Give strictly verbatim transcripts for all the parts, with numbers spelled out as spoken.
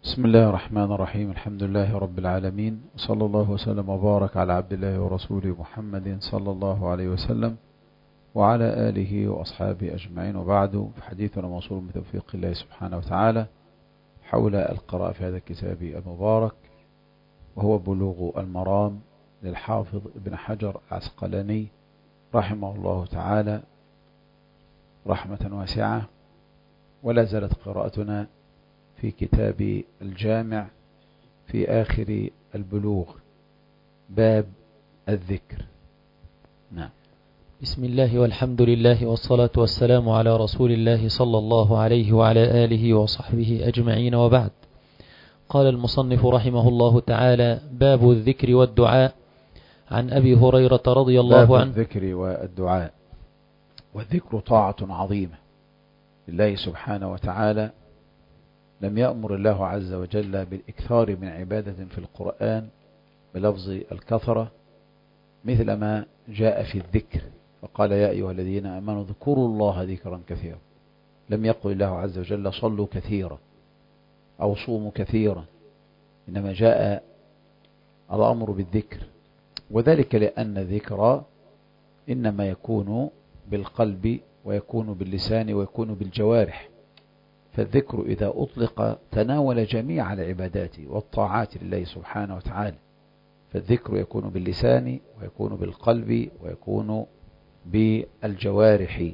بسم الله الرحمن الرحيم. الحمد لله رب العالمين، وصلى الله وسلم وبارك على عبد الله ورسوله محمد صلى الله عليه وسلم وعلى آله وأصحابه أجمعين، وبعد، فحديثنا موصول بتوفيق الله سبحانه وتعالى حول القراءة في هذا الكتاب المبارك، وهو بلوغ المرام للحافظ ابن حجر العسقلاني رحمه الله تعالى رحمة واسعة. ولا زالت قراءتنا في كتاب الجامع في آخر البلوغ، باب الذكر. نعم. بسم الله والحمد لله والصلاة والسلام على رسول الله صلى الله عليه وعلى آله وصحبه أجمعين، وبعد. قال المصنف رحمه الله تعالى: باب الذكر والدعاء. عن أبي هريرة رضي الله عنه. باب الذكر والدعاء. والذكر طاعة عظيمة لله سبحانه وتعالى. لم يأمر الله عز وجل بالإكثار من عبادة في القرآن بلفظ الكثرة مثل ما جاء في الذكر، فقال: يا أيها الذين آمنوا اذكروا الله ذكرا كثيرا. لم يقل الله عز وجل صلوا كثيرا أو صوموا كثيرا، إنما جاء الأمر بالذكر، وذلك لأن الذكر إنما يكون بالقلب ويكون باللسان ويكون بالجوارح. فالذكر إذا أطلق تناول جميع العبادات والطاعات لله سبحانه وتعالى. فالذكر يكون باللسان ويكون بالقلب ويكون بالجوارح،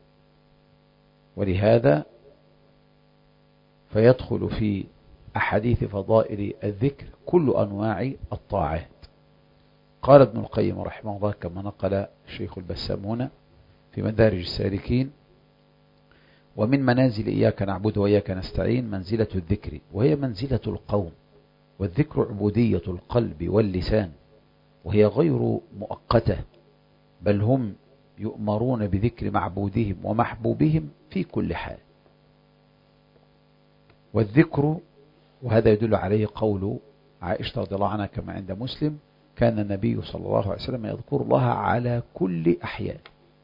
ولهذا فيدخل في أحاديث فضائل الذكر كل أنواع الطاعات. قال ابن القيم رحمه الله كما نقل الشيخ البسام هنا في مدارج السالكين: ومن منازل إياك نعبد وإياك نستعين منزلة الذكر، وهي منزلة القوم. والذكر عبودية القلب واللسان، وهي غير مؤقتة، بل هم يؤمرون بذكر معبودهم ومحبوبهم في كل حال. والذكر، وهذا يدل عليه قول عائشة رضي الله عنها كما عند مسلم: كان النبي صلى الله عليه وسلم يذكر الله على كل أحيان.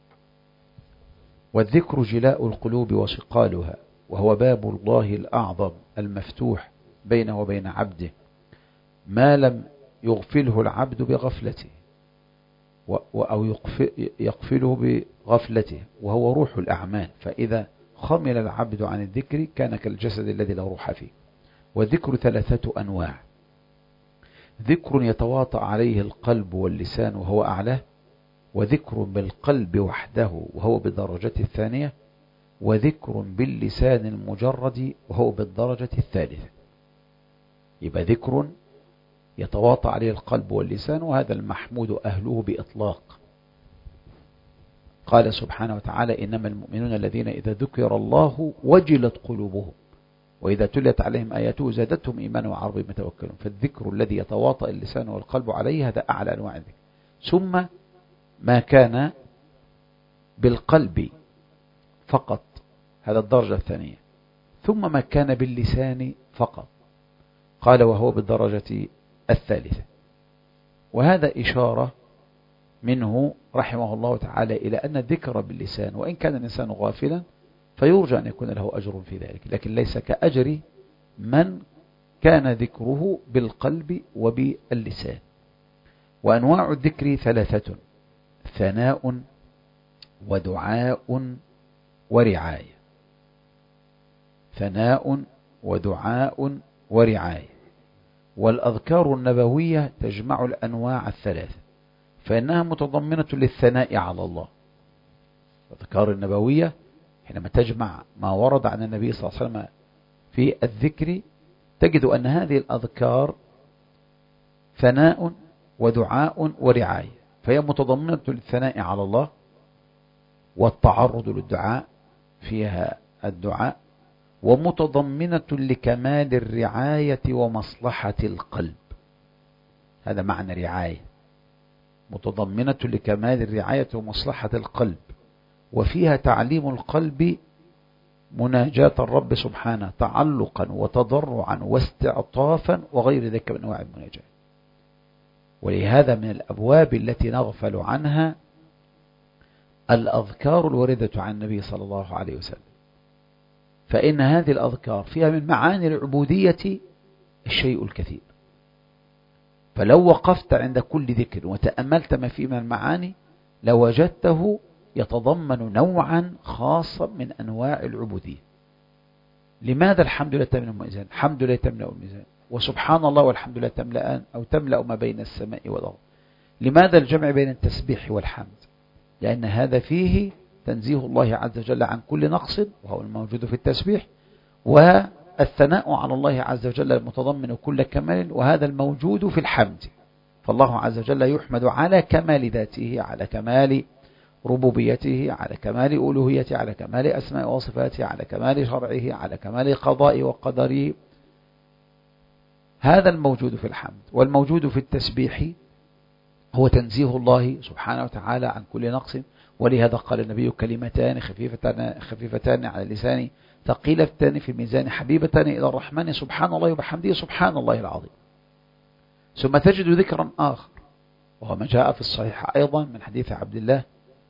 والذكر جلاء القلوب وصقالها، وهو باب الله الأعظم المفتوح بينه وبين عبده ما لم يغفله العبد بغفلته أو يغفله بغفلته، وهو روح الأعمال. فإذا خمل العبد عن الذكر كان كالجسد الذي لا روح فيه. والذكر ثلاثة أنواع: ذكر يتواطأ عليه القلب واللسان وهو أعلاه، وذكر بالقلب وحده وهو بالدرجة الثانية، وذكر باللسان المجرد وهو بالدرجة الثالثة. يبقى ذكر يتواطأ عليه القلب واللسان، وهذا المحمود أهله بإطلاق. قال سبحانه وتعالى: إنما المؤمنون الذين إذا ذكر الله وجلت قلوبهم وإذا تليت عليهم آياته زادتهم إيمانا وعلى ربهم يتوكلون. فالذكر الذي يتواطأ اللسان والقلب عليه هذا أعلى أنواع الذكر. ثم ما كان بالقلب فقط، هذا الدرجة الثانية. ثم ما كان باللسان فقط، قال وهو بالدرجة الثالثة. وهذا إشارة منه رحمه الله تعالى إلى أن الذكر باللسان، وإن كان الإنسان غافلا فيرجى أن يكون له أجر في ذلك، لكن ليس كأجر من كان ذكره بالقلب وباللسان. وأنواع الذكر ثلاثة: ثناء ودعاء ورعاية. ثناء ودعاء ورعاية. والأذكار النبوية تجمع الأنواع الثلاثة، فإنها متضمنة للثناء على الله. الأذكار النبوية حينما تجمع ما ورد عن النبي صلى الله عليه وسلم في الذكر، تجد أن هذه الأذكار ثناء ودعاء ورعاية، فهي متضمنة للثناء على الله والتعرض للدعاء فيها الدعاء، ومتضمنة لكمال الرعاية ومصلحة القلب. هذا معنى رعاية، متضمنة لكمال الرعاية ومصلحة القلب، وفيها تعليم القلب مناجاة الرب سبحانه تعلقا وتضرعا واستعطافا وغير ذلك من أنواع المناجاة. ولهذا من الأبواب التي نغفل عنها الأذكار الواردة عن النبي صلى الله عليه وسلم، فإن هذه الأذكار فيها من معاني العبودية الشيء الكثير. فلو وقفت عند كل ذكر وتأملت ما فيه من المعاني لوجدته يتضمن نوعا خاصا من أنواع العبودية. لماذا الحمد لله تملأ الميزان؟ الحمد لله تملأ الميزان، وسبحان الله والحمد لله تملأان أو تملأ ما بين السماء والأرض. لماذا الجمع بين التسبيح والحمد؟ لأن هذا فيه تنزيه الله عز وجل عن كل نقص وهو الموجود في التسبيح، والثناء على الله عز وجل المتضمن كل كمال وهذا الموجود في الحمد. فالله عز وجل يحمد على كمال ذاته، على كمال ربوبيته، على كمال ألوهيته، على كمال أسماء وصفاته، على كمال شرعه، على كمال قضائه وقدره. هذا الموجود في الحمد. والموجود في التسبيح هو تنزيه الله سبحانه وتعالى عن كل نقص. ولهذا قال النبي: كلمتان خفيفتان, خفيفتان على اللسان ثقيلتان في الميزان حبيبتان إلى الرحمن سبحان الله وبحمده سبحان الله العظيم. ثم تجد ذكرا آخر وهو ما جاء في الصحيح أيضا من حديث عبد الله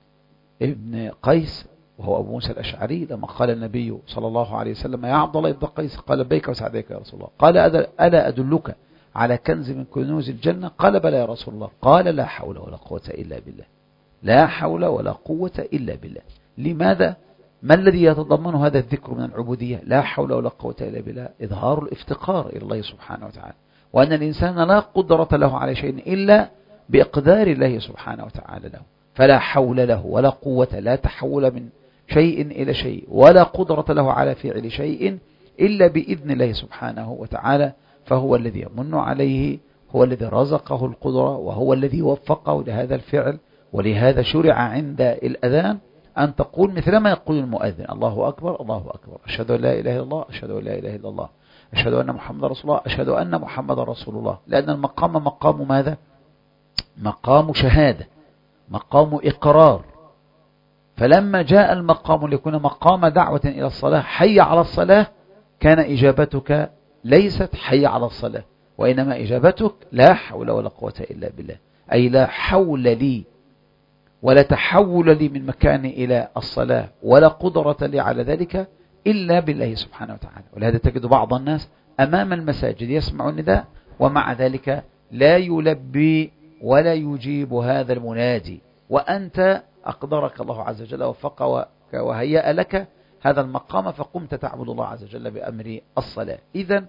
ابن قيس وهو أبو موسى الأشعري لما قال النبي صلى الله عليه وسلم: يا عبد الله ابن قيس، قال: لبيك وسعديك يا رسول الله. قال: ألا أدلك على كنز من كنوز الجنة؟ قال: بلى يا رسول الله. قال: لا حول ولا قوة إلا بالله. لا حول ولا قوة إلا بالله. لماذا؟ ما الذي يتضمن هذا الذكر من العبودية؟ لا حول ولا قوة إلا بالله. إظهار الافتقار إلى الله سبحانه وتعالى، وأن الإنسان لا قدرة له على شيء إلا بإقدار الله سبحانه وتعالى له. فلا حول له ولا قوة، لا تحول من شيء إلى شيء، ولا قدرة له على فعل شيء إلا بإذن الله سبحانه وتعالى. فهو الذي يمن عليه، هو الذي رزقه القدرة، وهو الذي وفقه لهذا الفعل. ولهذا شرع عند الأذان أن تقول مثل ما يقول المؤذن: الله أكبر الله أكبر، أشهد أن لا إله إلا الله، أشهد أن لا إله إلا الله، أشهد أن محمد رسول الله، أشهد أن محمد رسول الله. لأن المقام مقام ماذا؟ مقام شهادة، مقام إقرار. فلما جاء المقام ليكون مقام دعوة إلى الصلاة، حي على الصلاة، كان إجابتك ليست حي على الصلاة، وإنما إجابتك لا حول ولا قوة إلا بالله. أي لا حول لي ولا تحول لي من مكاني إلى الصلاة ولا قدرة لي على ذلك إلا بالله سبحانه وتعالى. ولهذا تجد بعض الناس أمام المساجد يسمع النداء ومع ذلك لا يلبي ولا يجيب هذا المنادي، وأنت أقدرك الله عز وجل وفق وهيأ لك هذا المقام فقمت تعبد الله عز وجل بأمر الصلاة. إذن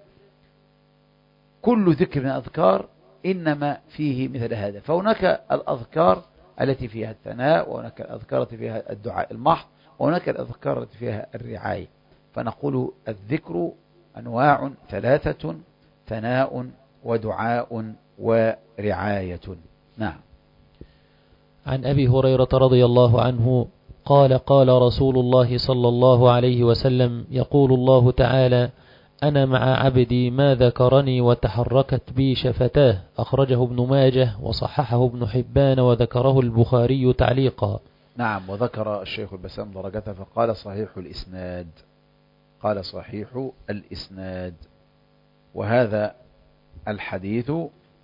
كل ذكر من الأذكار إنما فيه مثل هذا. فهناك الأذكار التي فيها الثناء، وهناك الأذكار التي فيها الدعاء المحض، وهناك الأذكار التي فيها الرعاية. فنقول الذكر أنواع ثلاثة: ثناء ودعاء ورعاية. نعم. عن أبي هريرة رضي الله عنه قال: قال رسول الله صلى الله عليه وسلم: يقول الله تعالى: أنا مع عبدي ما ذكرني وتحركت بي شفتاه. أخرجه ابن ماجه وصححه ابن حبان وذكره البخاري تعليقا. نعم. وذكر الشيخ البسام درجته فقال: صحيح الإسناد. قال: صحيح الإسناد. وهذا الحديث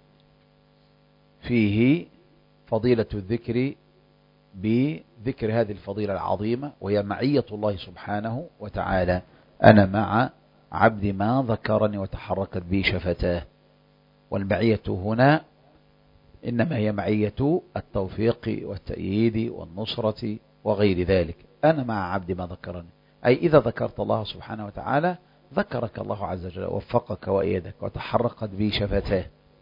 فيه فضيلة الذكر بذكر هذه الفضيلة العظيمة، وهي معية الله سبحانه وتعالى: أنا مع عبد ما ذكرني وتحركت بي شفتاه. والمعية هنا إنما هي معية التوفيق والتأييد والنصرة وغير ذلك. أنا مع عبد ما ذكرني، أي إذا ذكرت الله سبحانه وتعالى ذكرك الله عز وجل، وفقك وأيدك وتحركت بي شفتاه،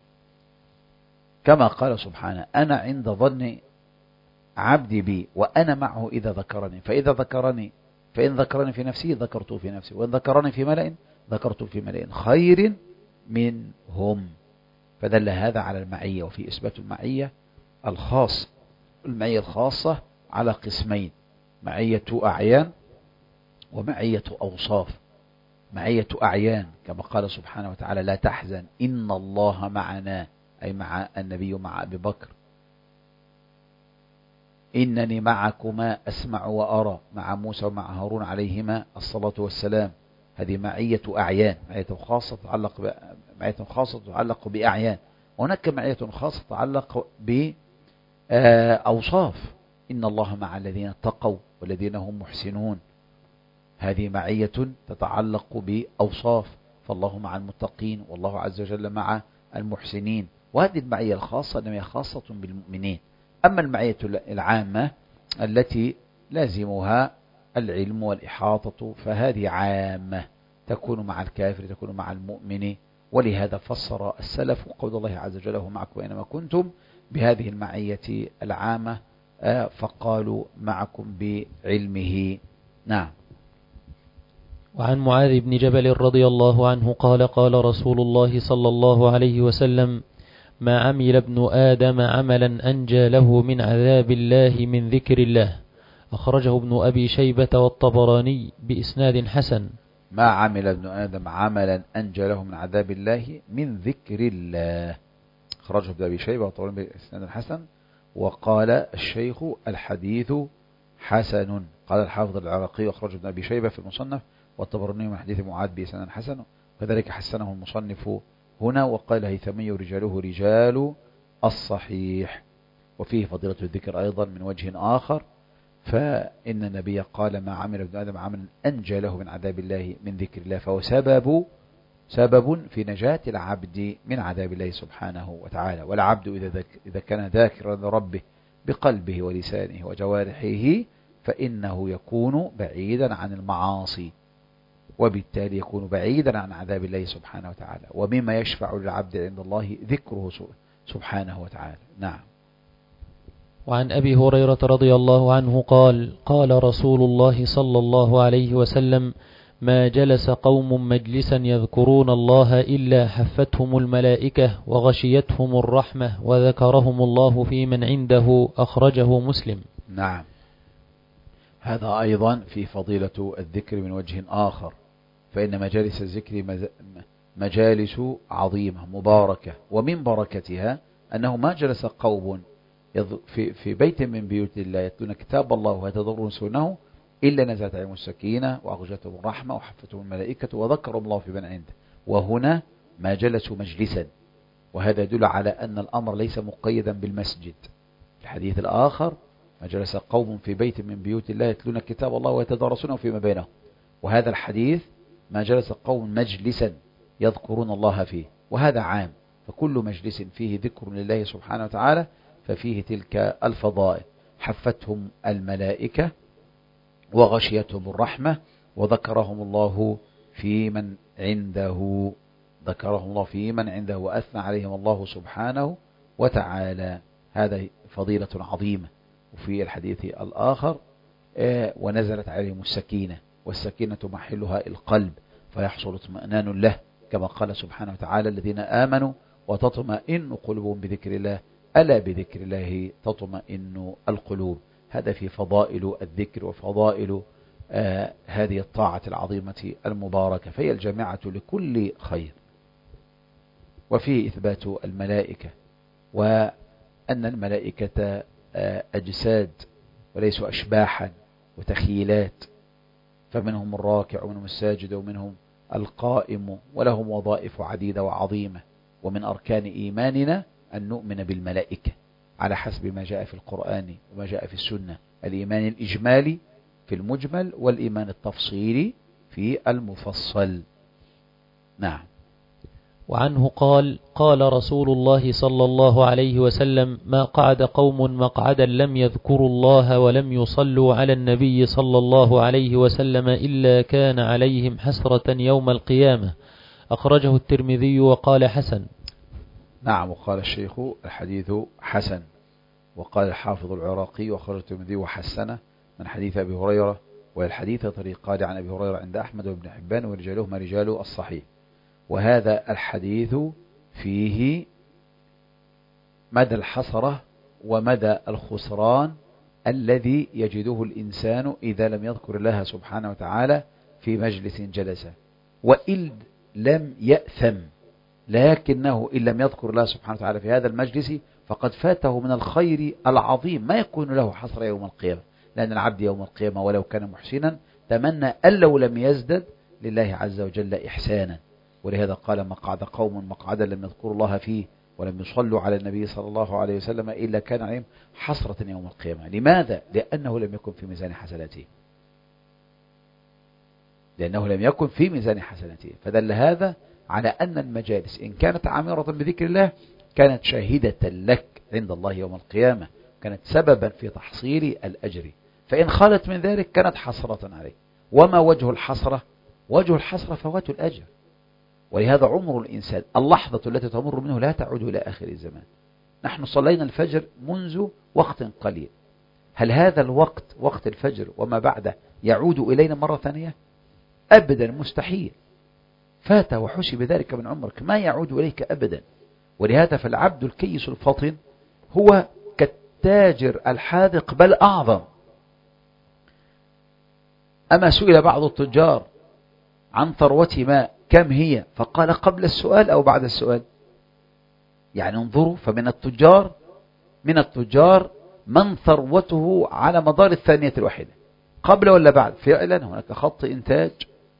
كما قال سبحانه: أنا عند ظن عبدي بي وأنا معه إذا ذكرني. فإذا ذكرني فإن ذكرني في نفسي ذكرته في نفسي، وإن ذكرني في ملأ ذكرته في ملأ خير منهم. فدل هذا على المعية. وفي إثبات المعية الخاص المعية الخاصة على قسمين: معية أعيان ومعية أوصاف. معية أعيان كما قال سبحانه وتعالى: لا تحزن إن الله معنا، أي مع النبي مع أبي بكر. إنني معكما أسمع وأرى مع موسى ومع هارون عليهما الصلاة والسلام. هذه معية أعيان، معية خاصة تتعلق ب... معية خاصة تتعلق بأعيان. هناك معية خاصة تتعلق بأوصاف: إن الله مع الذين اتقوا والذين هم محسنون. هذه معية تتعلق بأوصاف. فالله مع المتقين والله عز وجل مع المحسنين. وهذه المعية الخاصة إنما هي خاصة بالمؤمنين. أما المعية العامة التي لازمها العلم والإحاطة فهذه عامة، تكون مع الكافر تكون مع المؤمن. ولهذا فسر السلف قول الله عز وجل هو معكم أينما كنتم بهذه المعية العامة، فقالوا معكم بعلمه. نعم. وعن معاذ بن جبل رضي الله عنه قال قال رسول الله صلى الله عليه وسلم ما عمل ابن آدم عملا أنجى له من عذاب الله من ذكر الله. أخرجه ابن أبي شيبة والطبراني بإسناد حسن. ما عمل ابن آدم عملا أنجى له من عذاب الله من ذكر الله. أخرجه ابن أبي شيبة والطبراني بإسناد حسن. وقال الشيخ الحديث حسن. قال الحافظ العراقي أخرجه ابن أبي شيبة في المصنف والطبراني من حديث معاذ بإسناد حسن، وكذلك حسنه المصنف هنا. وقال هيثمي رجاله رجال الصحيح. وفيه فضيلة الذكر أيضا من وجه آخر، فإن النبي قال ما عمل ابن آدم عملا أنجى له من عذاب الله من ذكر الله، فهو سبب سبب في نجاة العبد من عذاب الله سبحانه وتعالى. والعبد إذا, ذك إذا كان ذاكرا لربه بقلبه ولسانه وجوارحه فإنه يكون بعيدا عن المعاصي، وبالتالي يكون بعيدا عن عذاب الله سبحانه وتعالى. ومما يشفع للعبد عند الله ذكره سبحانه وتعالى. نعم. وعن أبي هريرة رضي الله عنه قال قال رسول الله صلى الله عليه وسلم ما جلس قوم مجلسا يذكرون الله إلا حفتهم الملائكة وغشيتهم الرحمة وذكرهم الله في من عنده. أخرجه مسلم. نعم. هذا أيضا في فضيلة الذكر من وجه آخر، فإن مجالس الذكر مجالس عظيمة مباركة، ومن بركتها أنه ما جلس قوم في في بيت من بيوت الله يتلون كتاب الله ويتدارسونه إلا نزلت عليهم السكينة وأغشيتهم الرحمة وحفتهم الملائكة وذكرهم الله في من عنده. وهنا ما جلسوا مجلسا، وهذا يدل على أن الأمر ليس مقيدا بالمسجد. الحديث الآخر ما جلس قوم في بيت من بيوت الله يتلون كتاب الله ويتدارسونه فيما بينهم، وهذا الحديث ما جلس قوم مجلسا يذكرون الله فيه، وهذا عام. فكل مجلس فيه ذكر لله سبحانه وتعالى ففيه تلك الفضائل. حفتهم الملائكة وغشيتهم الرحمة وذكرهم الله في من عنده ذكرهم الله في من عنده وأثنى عليهم الله سبحانه وتعالى. هذا فضيلة عظيمة. وفي الحديث الآخر ونزلت عليهم السكينة، والسكينة محلها القلب فيحصل اطمئنان له، كما قال سبحانه وتعالى الذين آمنوا وتطمئن قلوبهم بذكر الله ألا بذكر الله تطمئن القلوب. هذا في فضائل الذكر وفضائل آه هذه الطاعة العظيمة المباركة، فهي الجامعة لكل خير. وفيه إثبات الملائكة، وأن الملائكة آه أجساد وليسوا أشباحا وتخيلات، فمنهم الراكع ومنهم الساجد ومنهم القائم، ولهم وظائف عديدة وعظيمة. ومن أركان إيماننا أن نؤمن بالملائكة على حسب ما جاء في القرآن وما جاء في السنة، الإيمان الإجمالي في المجمل والإيمان التفصيلي في المفصل. نعم. وعنه قال قال رسول الله صلى الله عليه وسلم ما قعد قوم مقعدا لم يذكروا الله ولم يصلوا على النبي صلى الله عليه وسلم إلا كان عليهم حسرة يوم القيامة. أخرجه الترمذي وقال حسن. نعم. وقال الشيخ الحديث حسن. وقال الحافظ العراقي وخرج الترمذي وحسنه من حديث أبي هريرة، والحديث طريقان عن أبي هريرة عند أحمد وابن حبان ورجالهما رجال الصحيح. وهذا الحديث فيه مدى الحسرة ومدى الخسران الذي يجده الإنسان إذا لم يذكر الله سبحانه وتعالى في مجلس جلسه، وإن لم يأثم، لكنه إن لم يذكر الله سبحانه وتعالى في هذا المجلس فقد فاته من الخير العظيم ما يكون له حسرة يوم القيامة. لأن العبد يوم القيامة ولو كان محسنا تمنى أن لو لم يزدد لله عز وجل إحسانا. ولهذا قال مقعد قوم مقعدا لم يذكروا الله فيه ولم يصلوا على النبي صلى الله عليه وسلم إلا كان عليهم حسرة يوم القيامة. لماذا؟ لأنه لم يكن في ميزان حسناته. لأنه لم يكن في ميزان حسناته. فدل هذا على أن المجالس إن كانت عامرة بذكر الله كانت شاهدة لك عند الله يوم القيامة، كانت سببا في تحصيل الأجر. فإن خالت من ذلك كانت حسرة عليه. وما وجه الحسرة؟ وجه الحسرة فوات الأجر. ولهذا عمر الإنسان اللحظة التي تمر منه لا تعود إلى آخر الزمان. نحن صلينا الفجر منذ وقت قليل، هل هذا الوقت وقت الفجر وما بعده يعود إلينا مرة ثانية؟ أبدا، مستحيل. فات وحسب ذلك من عمرك، ما يعود إليك أبدا. ولهذا فالعبد الكيس الفطن هو كالتاجر الحاذق بل أعظم. أما سئل بعض التجار عن ثروة ما كم هي، فقال قبل السؤال أو بعد السؤال. يعني انظروا، فمن التجار من التجار من ثروته على مدار الثانية الواحدة، قبل ولا بعد. فعلا هناك خط إنتاج،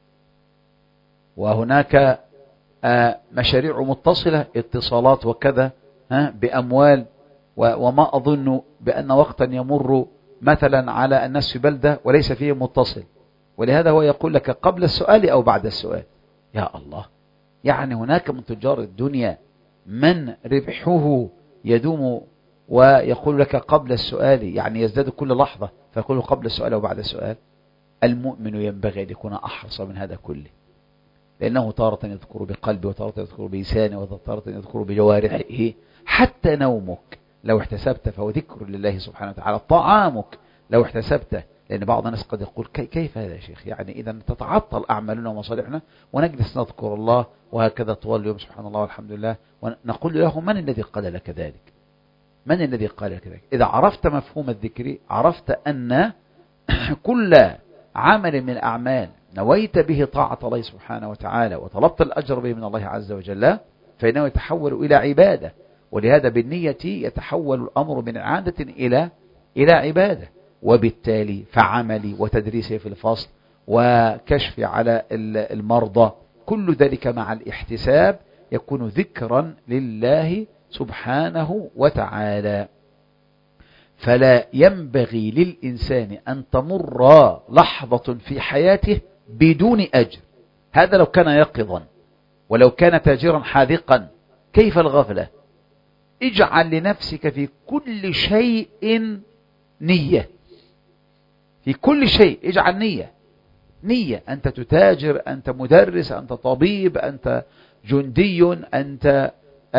وهناك مشاريع متصلة، اتصالات وكذا بأموال، وما أظن بأن وقتا يمر مثلا على الناس في بلدة وليس فيه متصل. ولهذا هو يقول لك قبل السؤال أو بعد السؤال. يا الله، يعني هناك من تجار الدنيا من ربحه يدوم ويقول لك قبل السؤال، يعني يزداد كل لحظة، فيقول قبل السؤال أو بعد السؤال. المؤمن ينبغي أن يكون أحرص من هذا كله، لأنه تارة يذكر بقلبه، وتارة يذكر بلسانه، وتارة يذكر بجوارحه. حتى نومك لو احتسبت فهو ذكر لله سبحانه وتعالى. طعامك لو احتسبته، لأن بعض الناس قد يقول كيف هذا يا شيخ؟ يعني إذا تتعطل أعمالنا ومصالحنا ونجلس نذكر الله وهكذا طوال اليوم سبحان الله والحمد لله، ونقول له من الذي قال لك ذلك؟ من الذي قال لك ذلك؟ إذا عرفت مفهوم الذكر عرفت أن كل عمل من الأعمال نويت به طاعة الله سبحانه وتعالى وطلبت الأجر به من الله عز وجل فإنه يتحول إلى عبادة. ولهذا بالنية يتحول الأمر من عادة إلى إلى عبادة. وبالتالي فعملي وتدريسي في الفصل وكشفي على المرضى كل ذلك مع الاحتساب يكون ذكرا لله سبحانه وتعالى. فلا ينبغي للإنسان أن تمر لحظة في حياته بدون أجر. هذا لو كان يقظا، ولو كان تاجرا حاذقا كيف الغفلة؟ اجعل لنفسك في كل شيء نية، في كل شيء اجعل نية. نية، أنت تتاجر، أنت مدرس، أنت طبيب، أنت جندي، أنت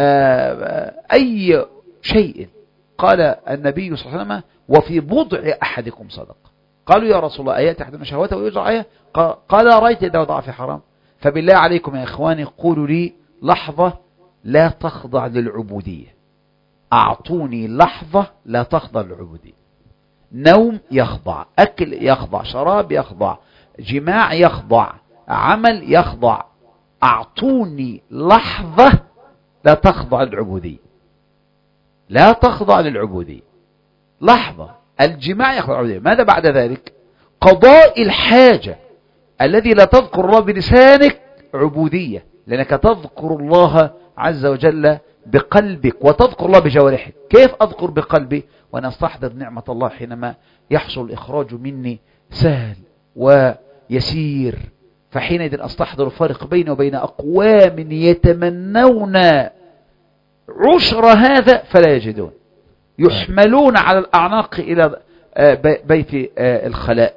أي شيء. قال النبي صلى الله عليه وسلم وفي بضع أحدكم صدق. قالوا يا رسول الله أيات أحدنا شهوته ويجرع آية؟ قال رأيت إذا وضع في حرام. فبالله عليكم يا إخواني قولوا لي لحظة لا تخضع للعبودية. أعطوني لحظة لا تخضع للعبودية. نوم يخضع، أكل يخضع، شراب يخضع، جماع يخضع، عمل يخضع. أعطوني لحظة لا تخضع للعبودية، لا تخضع للعبودية. لحظة الجماع يخضع للعبودية. ماذا بعد ذلك؟ قضاء الحاجة الذي لا تذكر الله بلسانك عبودية، لأنك تذكر الله عز وجل بقلبك وتذكر الله بجوارحك. كيف أذكر بقلبي وأنا أستحضر نعمة الله حينما يحصل الإخراج مني سهل ويسير؟ فحينئذ أستحضر الفارق بيني وبين أقوام يتمنون عشر هذا فلا يجدون، يحملون على الأعناق إلى بيت الخلاء.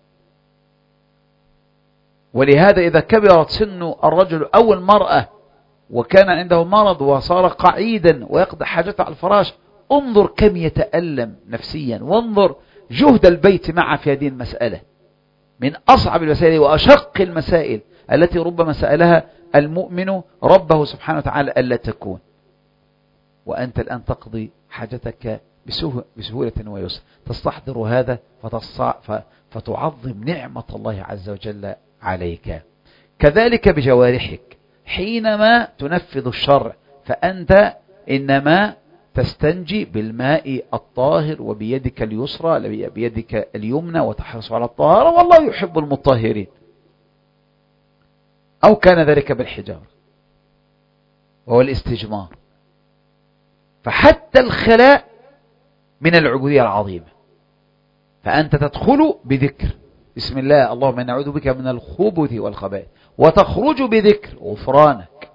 ولهذا إذا كبرت سن الرجل أو المرأة وكان عنده مرض وصار قعيدا ويقضي حاجته على الفراش، انظر كم يتألم نفسيا، وانظر جهد البيت معه في هذه المسألة. من أصعب المسائل وأشق المسائل التي ربما سألها المؤمن ربه سبحانه وتعالى ألا تكون. وأنت الآن تقضي حاجتك بسهولة ويسر، تستحضر هذا فتعظم نعمة الله عز وجل عليك. كذلك بجوارحك حينما تنفذ الشرع، فأنت إنما تستنجي بالماء الطاهر وبيدك اليسرى بيدك اليمنى وتحرص على الطهارة، والله يحب المطهرين. أو كان ذلك بالحجار وهو الاستجمار. فحتى الخلاء من العبودية العظيمة. فأنت تدخل بذكر بسم الله اللهم إنا نعوذ بك من الخبث والخبائث، وتخرج بذكر غفرانك،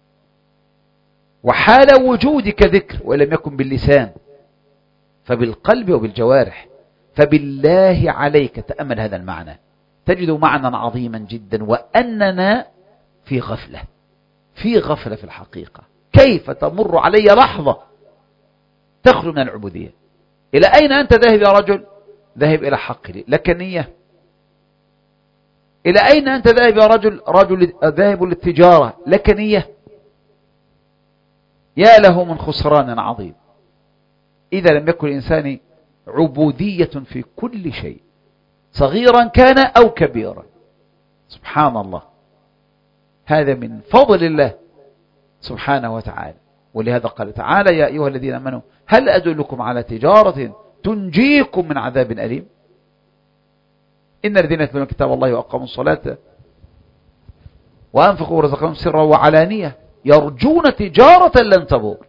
وحال وجودك ذكر وإن لم يكن باللسان فبالقلب وبالجوارح. فبالله عليك تأمل هذا المعنى، تجد معنى عظيما جدا، وأننا في غفلة، في غفلة في الحقيقة. كيف تمر علي لحظة تخلو من العبودية؟ إلى أين أنت ذاهب يا رجل؟ ذاهب إلى حق لي لك نية. إلى أين أنت ذاهب يا رجل؟ رجل ذاهب للتجارة لك نية. يا له من خسران عظيم إذا لم يكن الإنسان عبودية في كل شيء، صغيرا كان أو كبيرا. سبحان الله، هذا من فضل الله سبحانه وتعالى. ولهذا قال تعالى: يا أيها الذين آمنوا هل أدلكم على تجارة تنجيكم من عذاب أليم؟ إن الذين يتلون كتاب الله وأقاموا الصلاة وأنفقوا ورزقهم سرا وعلانية يرجون تجارة لن تبور.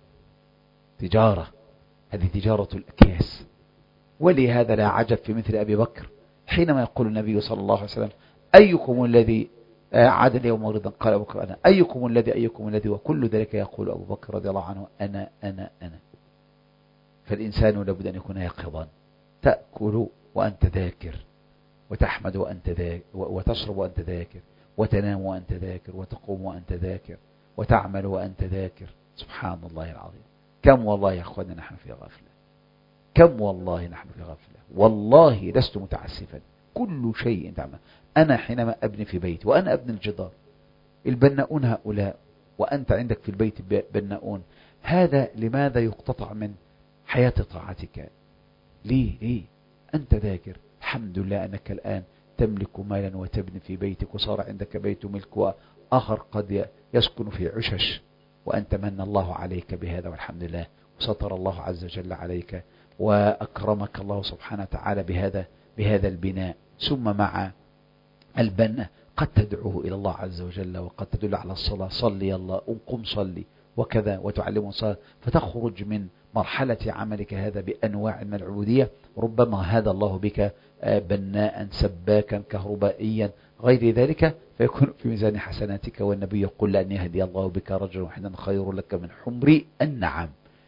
تجارة، هذه تجارة الأكياس. ولهذا لا عجب في مثل أبي بكر حينما يقول النبي صلى الله عليه وسلم: أيكم الذي عاد اليوم مريضا؟ قال أبو بكر: أنا. أيكم الذي أيكم الذي وكل ذلك يقول أبو بكر رضي الله عنه: أنا أنا أنا. فالإنسان لابد أن يكون يقظا، تأكل وأنت ذاكر، وتحمد وأنت ذاكر، وتشرب وأنت ذاكر، وتنام وأنت ذاكر، وتقوم وأنت ذاكر، وتعمل وأنت ذاكر. سبحان الله العظيم. كم والله يا أخواننا نحن في غفلة، كم والله نحن في غفلة. والله لست متعسفا، كل شيء تعمل. أنا حينما أبني في بيتي وأنا أبني الجدار، البناؤون هؤلاء وأنت عندك في البيت بناؤون، هذا لماذا يقتطع من حياة طاعتك؟ ليه؟ ليه؟ أنت ذاكر. الحمد لله أنك الآن تملك مالا وتبني في بيتك، وصار عندك بيت ملك، وآخر قد يسكن في عشش، وأنت من الله عليك بهذا، والحمد لله، وستر الله عز وجل عليك، وأكرمك الله سبحانه وتعالى بهذا بهذا البناء. ثم مع البناء قد تدعوه إلى الله عز وجل، وقد تدل على الصلاة: صلي يا الله، قم صلي، وكذا، وتعلمه الصلاة، فتخرج من مرحلة عملك هذا بأنواع من العبودية. ربما هدى الله بك بناء سباكا كهربائيا غير ذلك، فيكون في ميزان حسناتك. والنبي يقول: لأن يهدي الله بك رجلا واحدا خير لك من حمر النعم،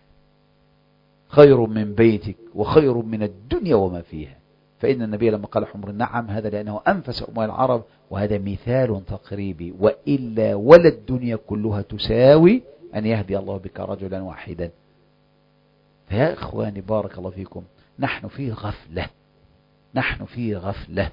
خير من بيتك وخير من الدنيا وما فيها. فإن النبي لما قال حمر النعم هذا لأنه أنفس أموال العرب، وهذا مثال تقريبي، وإلا ولا الدنيا كلها تساوي أن يهدي الله بك رجلا واحدا. فيا إخواني بارك الله فيكم، نحن في غفلة، نحن في غفلة.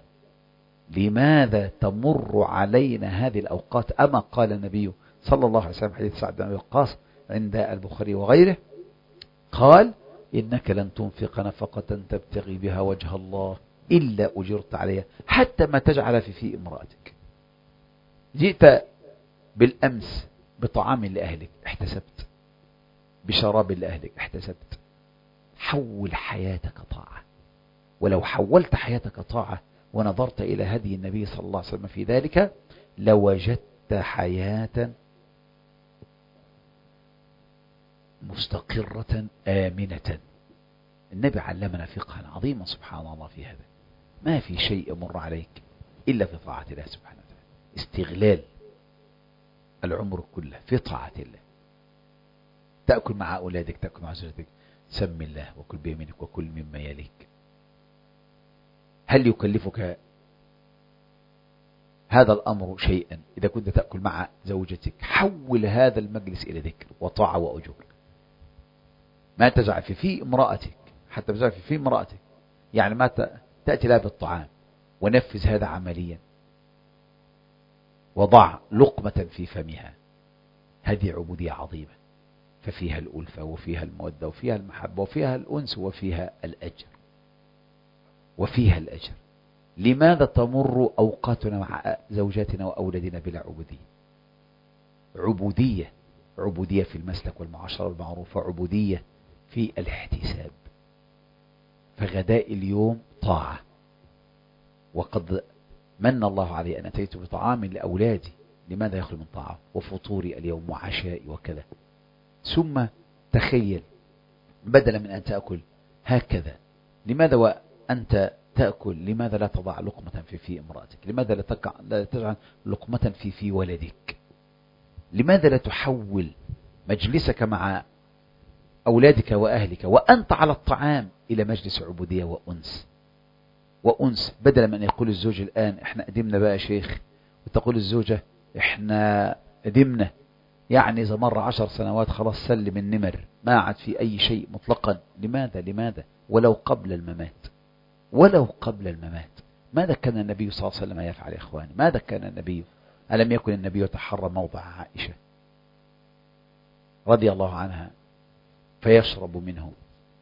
لماذا تمر علينا هذه الأوقات؟ أما قال النبي صلى الله عليه وسلم حديث سعد بن أبي وقاص عند البخاري وغيره، قال: إنك لن تنفق نفقة تبتغي بها وجه الله إلا أجرت عليها حتى ما تجعل في في امرأتك. جئت بالأمس بطعام لأهلك احتسبت، بشراب لأهلك احتسبت. حول حياتك طاعة، ولو حولت حياتك طاعة ونظرت إلى هدي النبي صلى الله عليه وسلم في ذلك لوجدت حياة مستقرة آمنة. النبي علمنا فقها عظيما سبحان الله في هذا. ما في شيء يمر عليك إلا في طاعة الله سبحانه وتعالى. استغلال العمر كله في طاعة الله. تأكل مع أولادك، تأكل مع زوجتك، سم الله وكل بيمينك وكل مما يليك. هل يكلفك هذا الأمر شيئا إذا كنت تأكل مع زوجتك؟ حول هذا المجلس إلى ذكر وطاعة وأجور. ما تجعل في في امرأتك، حتى تجعل في في امرأتك، يعني ما تأتي لها بالطعام، ونفذ هذا عمليا، وضع لقمة في فمها. هذه عبودية عظيمة، ففيها الألفة وفيها المودة وفيها المحبة وفيها الأنس وفيها الأجر، وفيها الأجر. لماذا تمر أوقاتنا مع زوجاتنا وأولادنا بلا عبودية؟ عبودية، عبودية في المسلك والمعاشرة المعروفة، عبودية في الاحتساب. فغداء اليوم طاعة، وقد من الله علي أن أتيت بطعام لأولادي، لماذا يخلو من طاعة؟ وفطوري اليوم وعشائي وكذا. ثم تخيل، بدلا من أن تأكل هكذا، لماذا وأنت تأكل، لماذا لا تضع لقمة في في امرأتك؟ لماذا لا, تقع لا تجعل لقمة في في ولدك؟ لماذا لا تحول مجلسك مع أولادك وأهلك وأنت على الطعام إلى مجلس عبودية وأنس وأنس، بدلا من يقول الزوج الآن إحنا قدمنا بقى شيخ، وتقول الزوجة إحنا قدمنا، يعني إذا مر عشر سنوات خلاص سلم النمر، ما عاد في أي شيء مطلقا. لماذا لماذا ولو قبل الممات، ولو قبل الممات. ماذا كان النبي صلى الله عليه وسلم يفعل يا إخواني؟ ماذا كان النبي؟ ألم يكن النبي يتحرى موضع عائشة رضي الله عنها فيشرب منه؟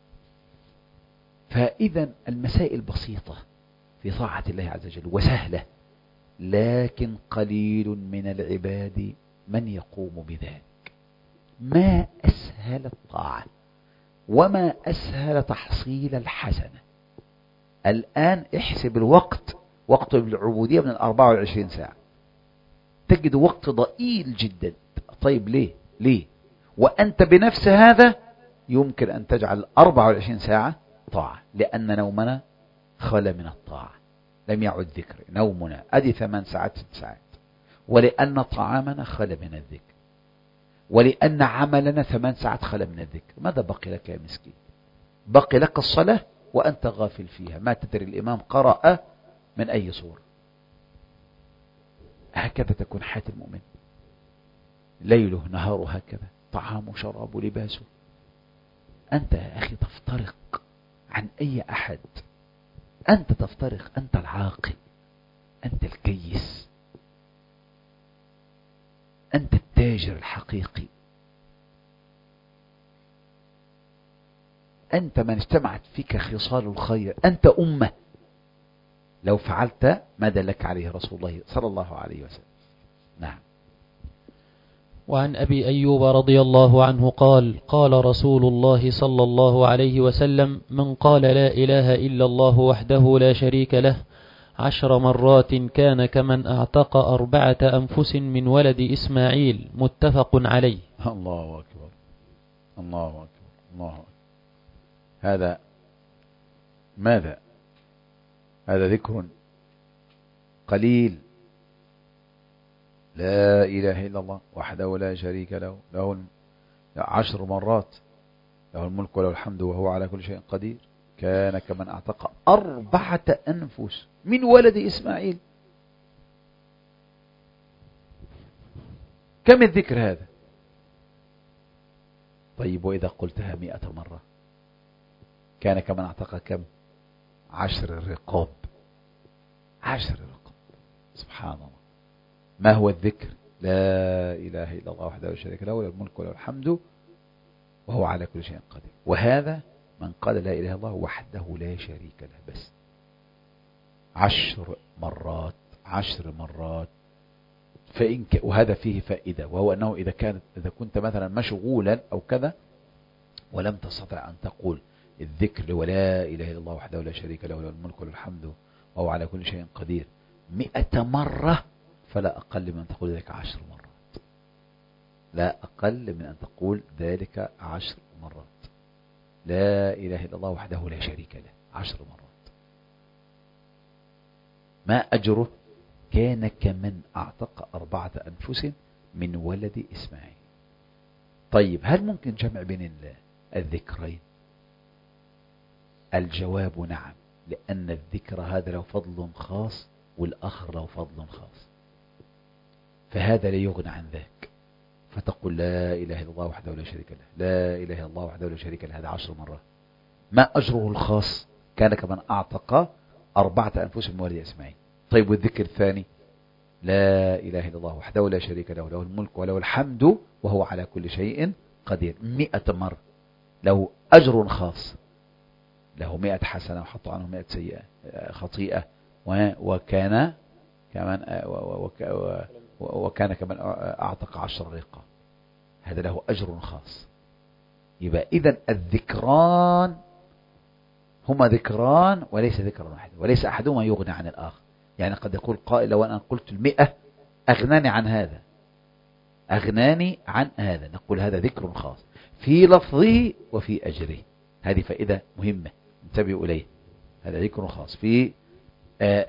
فإذا المسائل بسيطة في طاعة الله عز وجل وسهلة، لكن قليل من العباد من يقوم بذلك. ما أسهل الطاعة وما أسهل تحصيل الحسنة. الآن احسب الوقت، وقت العبودية من الأربعة والعشرين ساعة، تجد وقت ضئيل جدا. طيب ليه؟ ليه؟ وأنت بنفس هذا يمكن أن تجعل أربعة والعشرين ساعة طاعة، لأن نومنا خلى من الطاعة، لم يعد ذكر. نومنا أدي ثمان ساعات ست ساعات، ولأن طعامنا خلى من الذكر، ولأن عملنا ثمان ساعات خلى من الذكر. ماذا بقي لك يا مسكين؟ بقي لك الصلاة وأنت غافل فيها، ما تدري الإمام قرأ من أي صورة. هكذا تكون حياة المؤمن، ليله نهاره هكذا، طعامه شرابه لباسه. أنت يا أخي تفترق عن أي أحد، أنت تفترق، أنت العاقل، أنت الكيس، أنت التاجر الحقيقي، أنت من اجتمعت فيك خصال الخير، أنت أمة. لو فعلت ما دلك عليه رسول الله صلى الله عليه وسلم. نعم. وعن أبي أيوب رضي الله عنه قال: قال رسول الله صلى الله عليه وسلم: من قال لا إله إلا الله وحده لا شريك له عشر مرات كان كمن أعتق أربعة أنفس من ولد إسماعيل. متفق عليه. الله أكبر، الله أكبر، الله أكبر. هذا ماذا؟ هذا ذكر قليل. لا إله إلا الله وحده لا شريك له، له عشر مرات، له الملك وله الحمد وهو على كل شيء قدير، كان كمن أعتق أربعة أنفس من ولد إسماعيل. كم الذكر هذا؟ طيب وإذا قلتها مئة مرة كان كمن أعتق كم؟ عشر الرقاب، عشر الرقاب. سبحان الله. ما هو الذكر؟ لا إله إلا الله وحده لا شريك له، له الملك وله الحمد وهو على كل شيء قدير. وهذا من قال لا إله إلا الله وحده لا شريك له بس، عشر مرات، عشر مرات. فإن ك... وهذا فيه فائدة، وهو أنه إذا كانت إذا كنت مثلا مشغولا أو كذا ولم تستطع أن تقول الذكر ولا إله إلا الله وحده لا شريك له، له الملك وله الحمد وهو على كل شيء قدير مئة مرة، فلا أقل من أن تقول ذلك عشر مرات، لا أقل من أن تقول ذلك عشر مرات. لا إله إلا الله وحده لا شريك له عشر مرات. ما أجره؟ كان كمن أعتق أربعة أنفس من ولد إسماعيل. طيب هل ممكن جمع بين الذكرين؟ الجواب نعم، لأن الذكر هذا له فضل خاص والآخر له فضل خاص، فهذا لا يغنى عن ذاك، فتقول لا إله إلا الله وحده لا شريك له، لا إله إلا الله وحده لا شريك له، هذا عشر مرات. ما أجره الخاص؟ كان كمن أعتق أربعة أنفس من ولد إسماعيل. طيب والذكر الثاني؟ لا إله إلا الله وحده لا شريك له، له الملك وله الحمد وهو على كل شيء قدير، مئة مرة، له أجر خاص، له مئة حسنة وحط عنه مئة سيئة خطيئة، وكان كمان وكان كمان أعتق عشر رقاب، هذا له أجر خاص. يبقى إذن الذكران هما ذكران وليس ذكرا واحد، وليس أحدهما يغني عن الآخر. يعني قد يقول قائل لو أنا قلت المئة أغناني عن هذا، أغناني عن هذا، نقول هذا ذكر خاص في لفظه وفي أجره. هذه فائدة مهمة انتبهوا إليه، هذا ذكر خاص في آه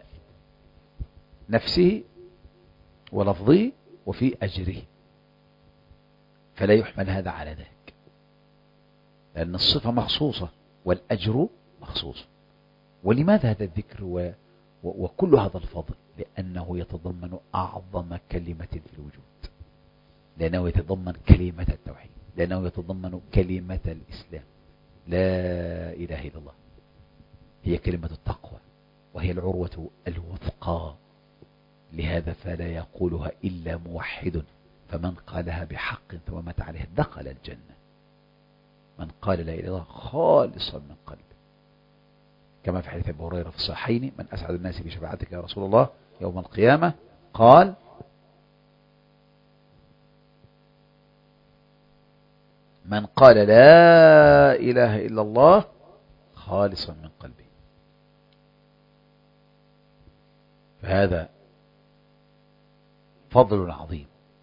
نفسه ولفظه وفي أجره، فلا يحمل هذا على ذاك، لأن الصفة مخصوصة والأجر مخصوص. ولماذا هذا الذكر و وكل هذا الفضل؟ لأنه يتضمن أعظم كلمة في الوجود، لأنه يتضمن كلمة التوحيد، لأنه يتضمن كلمة الإسلام، لا إله إلا الله، هي كلمة التقوى، وهي العروة الوثقى. لهذا فلا يقولها إلا موحد، فمن قالها بحق ثم مات عليها دخل الجنة، من قال لا إله إلا الله خالصا من قلبه، كما في حديث أبي هريرة في الصحيحين: من أسعد الناس بشفاعتك يا رسول الله يوم القيامة؟ قال: من قال لا إله إلا الله خالصا من قلبه. فهذا فضل عظيم.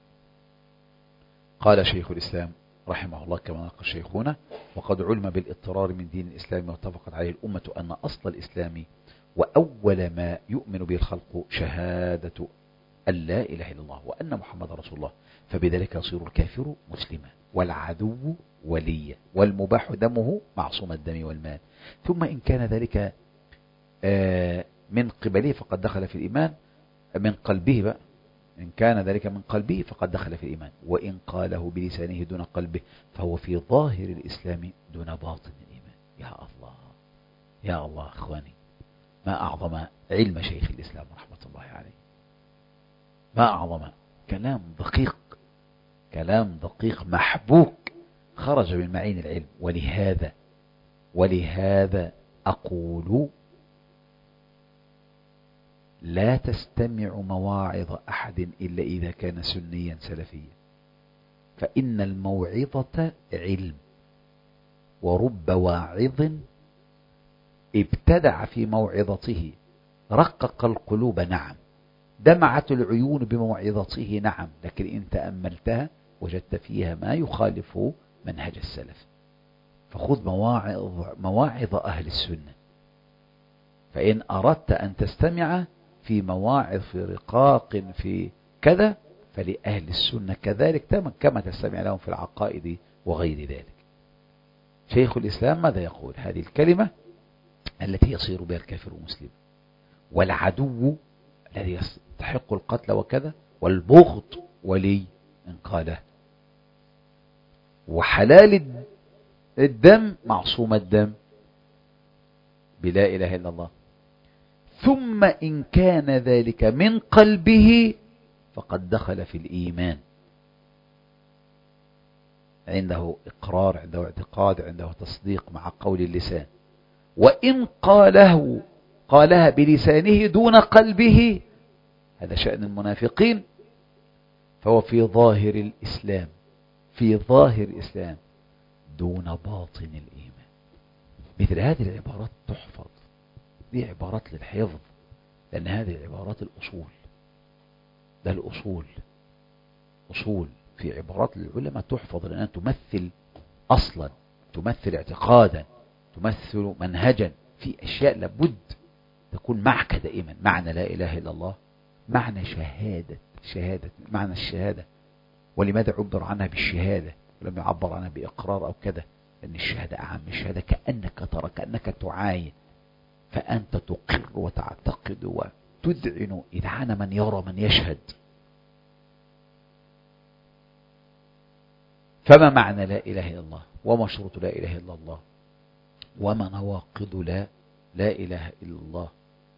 قال شيخ الإسلام رحمه الله كما نقل شيخنا: وقد علم بالاضطرار من دين الإسلام واتفقت عليه الأمة أن أصل الإسلام وأول ما يؤمن به الخلق شهادة أن لا إله إلا الله وأن محمد رسول الله، فبذلك يصير الكافر مسلما والعدو وليا والمباح دمه معصوم الدم والمال. ثم إن كان ذلك من قبله فقد دخل في الإيمان، من قلبه بقى، إن كان ذلك من قلبه فقد دخل في الإيمان، وإن قاله بلسانه دون قلبه فهو في ظاهر الإسلام دون باطن الإيمان. يا الله يا الله أخواني، ما أعظم علم شيخ الإسلام رحمة الله عليه، ما أعظم كلام دقيق، كلام دقيق محبوك خرج من معين العلم. ولهذا ولهذا أقول: لا تستمع مواعظ أحد إلا إذا كان سنيا سلفيا، فإن الموعظة علم، ورب واعظ ابتدع في موعظته، رقق القلوب نعم، دمعت العيون بموعظته نعم، لكن إن تأملتها وجدت فيها ما يخالف منهج السلف. فخذ مواعظ, مواعظ أهل السنة، فإن أردت أن تستمع في مواعظ في رقاق في كذا فلأهل السنة كذلك كما تستمع لهم في العقائد وغير ذلك. شيخ الإسلام ماذا يقول؟ هذه الكلمة التي يصير بها الكافر مسلم، والعدو الذي يستحق القتل وكذا، والبغض ولي إن قاله، وحلال الدم معصوم الدم بلا إله إلا الله. ثم إن كان ذلك من قلبه فقد دخل في الإيمان، عنده إقرار، عنده اعتقاد، عنده تصديق مع قول اللسان. وإن قاله قالها بلسانه دون قلبه، هذا شأن المنافقين، فهو في ظاهر الإسلام، في ظاهر الإسلام دون باطن الإيمان. مثل هذه العبارات تحفظ، دي عبارات للحفظ، لأن هذه عبارات الأصول، ده الأصول، أصول في عبارات العلماء تحفظ، لأنها تمثل أصلا، تمثل اعتقادا، تمثل منهجا، في أشياء لابد تكون معك دائما. معنى لا إله إلا الله، معنى شهادة، شهادة معنى الشهادة. ولماذا عبر عنها بالشهادة ولم يعبر عنها بإقرار أو كذا؟ لأن الشهادة أعم، الشهادة كأنك ترى، كأنك تعاين، فأنت تقر وتعتقد وتذعن إذعان من يرى من يشهد. فما معنى لا إله إلا الله؟ وما شروط لا إله إلا الله؟ وما نواقض لا لا إله إلا الله؟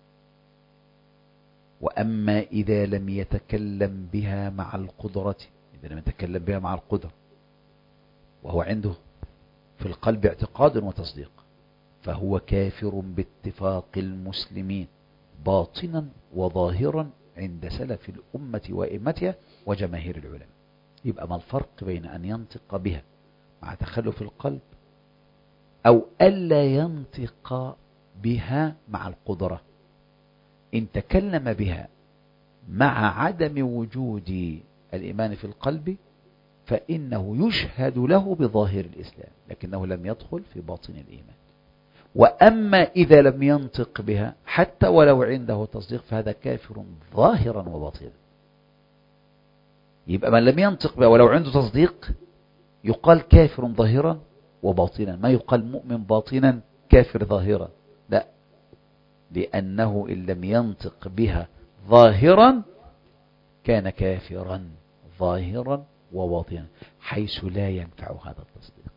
وأما إذا لم يتكلم بها مع القدرة، إذا لم يتكلم بها مع القدرة وهو عنده في القلب اعتقاد وتصديق، فهو كافر باتفاق المسلمين باطنا وظاهرا عند سلف الأمة وإمتها وجماهير العلماء. يبقى ما الفرق بين أن ينطق بها مع تخلف القلب أو ألا ينطق بها مع القدرة؟ إن تكلم بها مع عدم وجود الإيمان في القلب فإنه يشهد له بظاهر الإسلام، لكنه لم يدخل في باطن الإيمان. وأما إذا لم ينطق بها حتى ولو عنده تصديق فهذا كافر ظاهرا وباطنا. يبقى من لم ينطق بها ولو عنده تصديق يقال كافر ظاهرا وباطنا، ما يقال مؤمن باطنا كافر ظاهرا، لا، لأنه إن لم ينطق بها ظاهرا كان كافرا ظاهرا وباطنا، حيث لا ينفع هذا التصديق.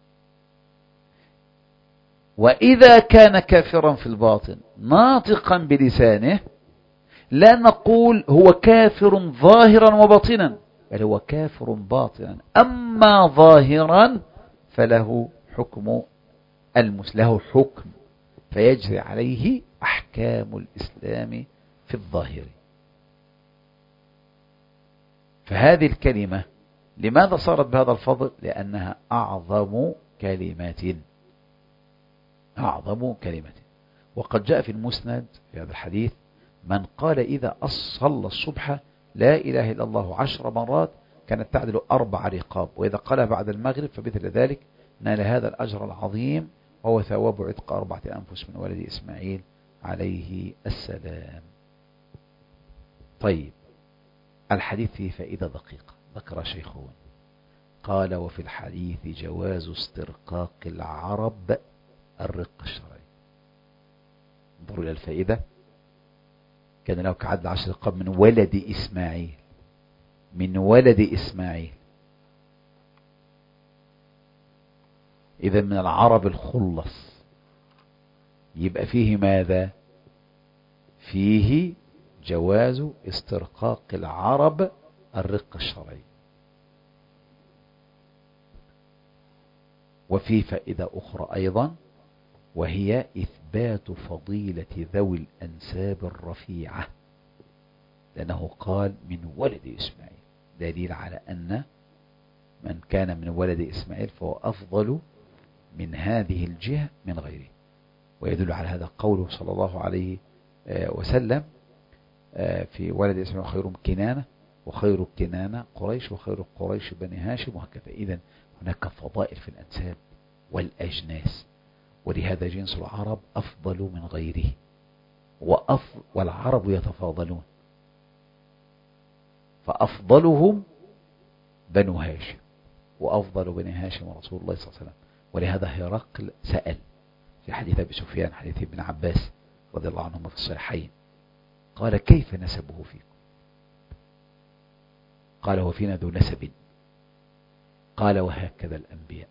وإذا كان كافرا في الباطن ناطقا بلسانه لا نقول هو كافر ظاهرا وباطنا، بل هو كافر باطنا. أما ظاهرا فله حكم المسلم، له حكم فيجري عليه أحكام الإسلام في الظاهر. فهذه الكلمة لماذا صارت بهذا الفضل؟ لأنها أعظم كلمة، أعظم كلمة. وقد جاء في المسند في هذا الحديث من قال إذا صلى الصبح لا إله إلا الله عشر مرات كانت تعدل أربع رقاب، وإذا قال بعد المغرب فمثل ذلك نال هذا الأجر العظيم وهو ثواب عتق أربعة أنفس من ولد إسماعيل عليه السلام. طيب، الحديث فيه فائدة دقيقة ذكر شيخون، قال وفي الحديث جواز استرقاق العرب الرق الشرعي. انظروا إلى الفائدة، كان له كعدل عشر رقاب من ولد إسماعيل، من ولد إسماعيل، إذا من العرب الخلص، يبقى فيه ماذا؟ فيه جواز استرقاق العرب الرق الشرعي. وفي فائدة أخرى أيضا، وهي إثبات فضيلة ذوي الأنساب الرفيعة، لأنه قال من ولد إسماعيل، دليل على أن من كان من ولد إسماعيل فهو أفضل من هذه الجهة من غيره. ويدل على هذا قوله صلى الله عليه وسلم في ولد إسماعيل خير كنانة وخير كنانة قريش وخير قريش بني هاشم وهكذا. إذن هناك فضائل في الأنساب والأجناس، ولهذا جنس العرب أفضل من غيره، وأف والعرب يتفاضلون، فأفضلهم بنو هاشم، وأفضل بني هاشم رسول الله صلى الله عليه وسلم. ولهذا هرقل سأل في حديث أبي سفيان حديث ابن عباس رضي الله عنهما في الصحيحين، قال كيف نسبه فيكم؟ قال هو فينا ذو نسب. قال وهكذا الأنبياء.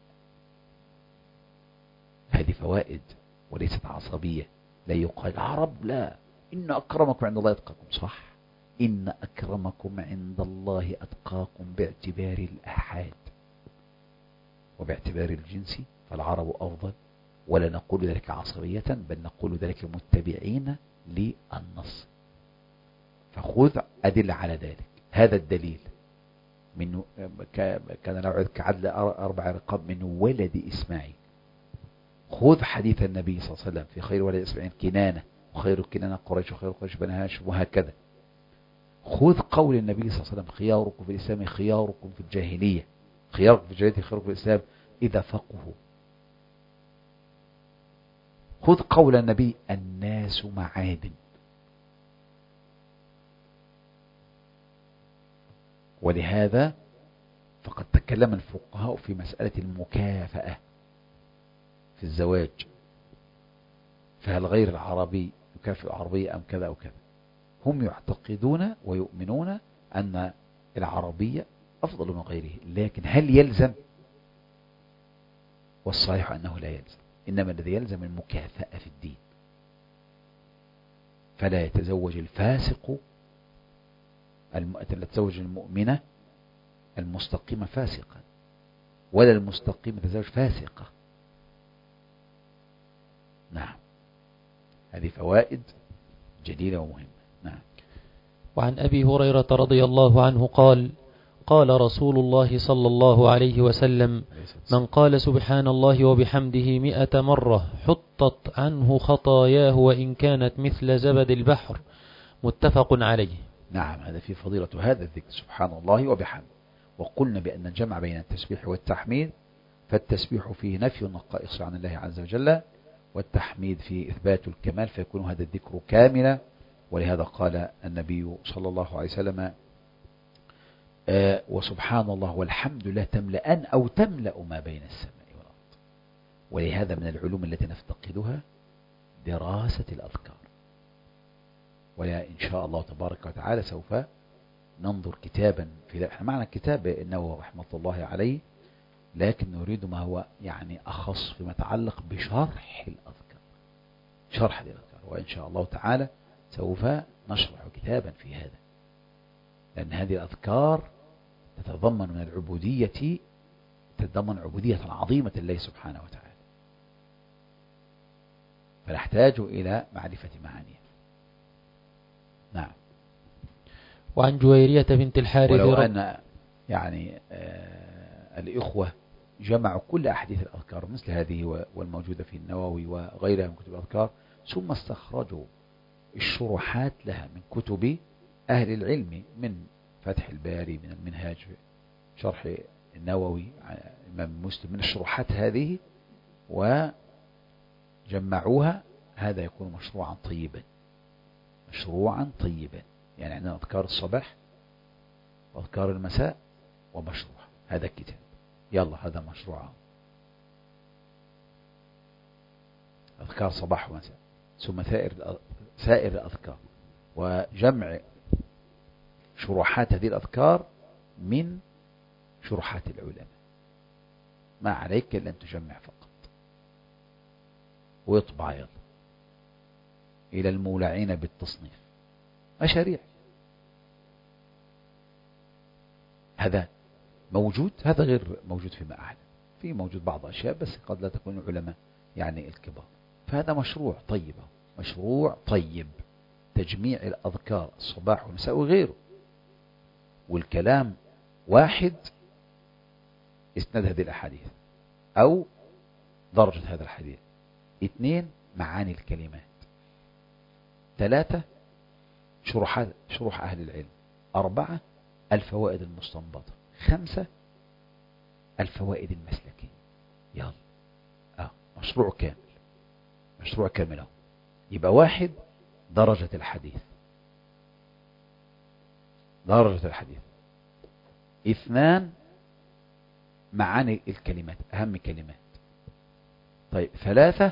هذه فوائد وليست عصبية، لا يقال عرب، لا، إن أكرمكم عند الله أتقاكم، صح، إن أكرمكم عند الله أتقاكم باعتبار الأحاد، وباعتبار الجنس فالعرب أفضل، ولا نقول ذلك عصبية، بل نقول ذلك متبعين للنص. فخذ أدل على ذلك. هذا الدليل من كان نوعد كعدل أربع رقاب من ولد إسماعيل. خذ حديث النبي صلى الله عليه وسلم في خير ولد إسماعيل كنانة وخير كنانة قريش وخير قريش بني هاشم وهكذا. خذ قول النبي صلى الله عليه وسلم خياركم في الإسلام خياركم في الجاهلية، خياركم في الجاهلية خياركم في الإسلام إذا فقهوا. خذ قول النبي الناس معادن. ولهذا فقد تكلم الفقهاء في مسألة المكافأة في الزواج، فهل غير العربي يكافئ العربية أم كذا أو كذا؟ هم يعتقدون ويؤمنون أن العربية أفضل من غيره، لكن هل يلزم؟ والصحيح أنه لا يلزم، إنما الذي يلزم المكافأة في الدين. فلا يتزوج الفاسق التي تزوج المؤمنة المستقيمة فاسقا، ولا المستقيم تزوج فاسقة. نعم، هذه فوائد جديدة ومهمة. نعم. وعن أبي هريرة رضي الله عنه قال قال رسول الله صلى الله عليه وسلم من قال سبحان الله وبحمده مئة مرة حطت عنه خطاياه وإن كانت مثل زبد البحر. متفق عليه. نعم، هذا في فضيلة هذا الذكر سبحان الله وبحمده. وقلنا بأن الجمع بين التسبيح والتحميد، فالتسبيح فيه نفي النقائص عن الله عز وجل، والتحميد في إثبات الكمال، فيكون هذا الذكر كاملا. ولهذا قال النبي صلى الله عليه وسلم آه وسبحان الله والحمد لله تملأن أو تملأ ما بين السماء والأرض. ولهذا من العلوم التي نفتقدها دراسة الأذكار، ولا إن شاء الله تبارك وتعالى سوف ننظر كتابا في ذلك. احنا معنا كتاب النووي رحمة الله عليه، لكن نريد ما هو يعني أخص فيما يتعلق بشرح الأذكار، شرح الأذكار. وإن شاء الله تعالى سوف نشرح كتابا في هذا، لأن هذه الأذكار تتضمن من العبودية تتضمن عبودية عظيمة لله سبحانه وتعالى، فنحتاج إلى معرفة معانيها. نعم. وعن جويرية بنت الحارث، ولو أن يعني آه الإخوة جمعوا كل أحاديث الأذكار مثل هذه والموجودة في النووي وغيرها من كتب الأذكار، ثم استخرجوا الشروحات لها من كتب أهل العلم، من فتح الباري، من المنهاج، شرح النووي على الإمام مسلم، من الشروحات هذه وجمعوها، هذا يكون مشروعا طيبا، مشروعا طيبا. يعني عندنا أذكار الصباح وأذكار المساء ومشروع، هذا الكتاب. يلا هذا مشروع، أذكار صباح ومساء، ثم سائر سائر الأذكار، وجمع شروحات هذه الأذكار من شروحات العلماء. ما عليك إلا أن تجمع فقط ويطبع يلا إلى المولعين بالتصنيف مشاريع. هذا موجود، هذا غير موجود فيما أعلم، في موجود بعض أشياء بس قد لا تكون العلماء يعني الكبار. فهذا مشروع طيب، مشروع طيب، تجميع الأذكار الصباح والمساء وغيره. والكلام واحد، اسناد هذه الأحاديث أو درجة هذا الحديث. اثنين، معاني الكلمات. ثلاثة، شروحات شروح أهل العلم. أربعة، الفوائد المستنبطة. خمسة، الفوائد المسلكية. يلا آه مشروع كامل، مشروع كامل اهو. يبقى واحد، درجة الحديث، درجة الحديث. اثنان، معاني الكلمات، أهم كلمات. طيب ثلاثة،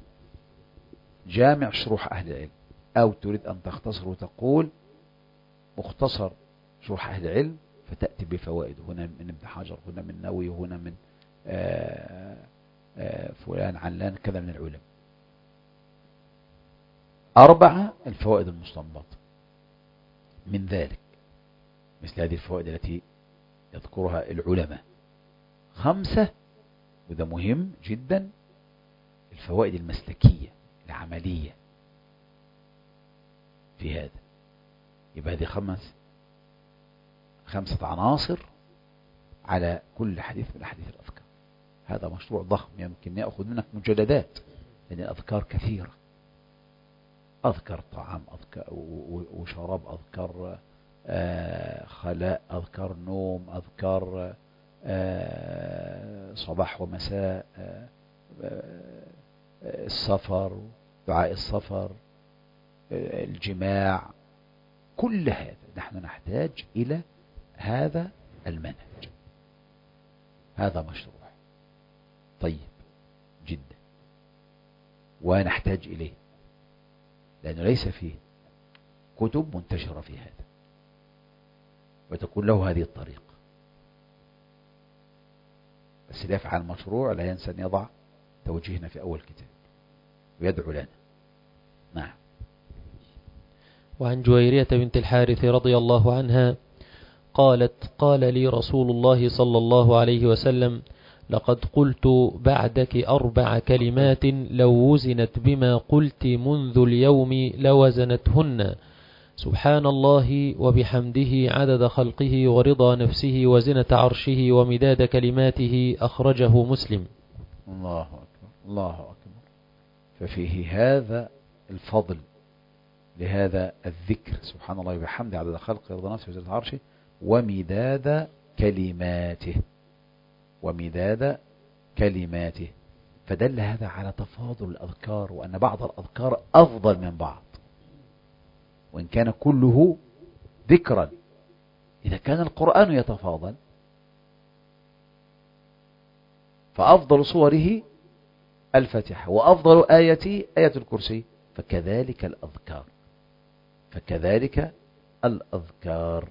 جامع شروح أهل العلم، أو تريد أن تختصر وتقول مختصر شروح أهل العلم، فتأتي بفوائد، هنا من ابن حجر، هنا من نووي، هنا من آآ آآ فلان علان كذا من العلم. أربعة، الفوائد المستنبطة من ذلك، مثل هذه الفوائد التي يذكرها العلماء. خمسة، وده مهم جدا، الفوائد المسلكية العملية في هذا. يبقى هذه خمس خمسة عناصر على كل حديث من حديث الأذكار. هذا مشروع ضخم يمكن يأخذ منك مجلدات، لأن الأذكار كثيرة، أذكار طعام، أذكار وشراب، أذكار خلاء، أذكار نوم، أذكار صباح ومساء، السفر، دعاء السفر، الجماع، كل هذا نحن نحتاج إلى هذا المنهج. هذا مشروع طيب جدا ونحتاج إليه، لأنه ليس فيه كتب منتشرة في هذا وتكون له هذه الطريقة. بس اللي يفعل المشروع لا ينسى أن يضع توجيهنا في أول كتاب ويدعو لنا. نعم. وعن جويرية بنت الحارث رضي الله عنها قالت: قال لي رسول الله صلى الله عليه وسلم: لقد قلت بعدك أربع كلمات لو وزنت بما قلت منذ اليوم لوزنتهن: سبحان الله وبحمده عدد خلقه ورضا نفسه وزنة عرشه ومداد كلماته. أخرجه مسلم. الله أكبر، الله أكبر. ففيه هذا الفضل لهذا الذكر، سبحان الله وبحمده عدد خلقه ورضا نفسه وزنة عرشه ومداد كلماته، ومداد كلماته. فدل هذا على تفاضل الأذكار، وأن بعض الأذكار أفضل من بعض، وإن كان كله ذكرا. إذا كان القرآن يتفاضل فأفضل صوره الفاتحة، وأفضل آية آية الكرسي، فكذلك الأذكار فكذلك الأذكار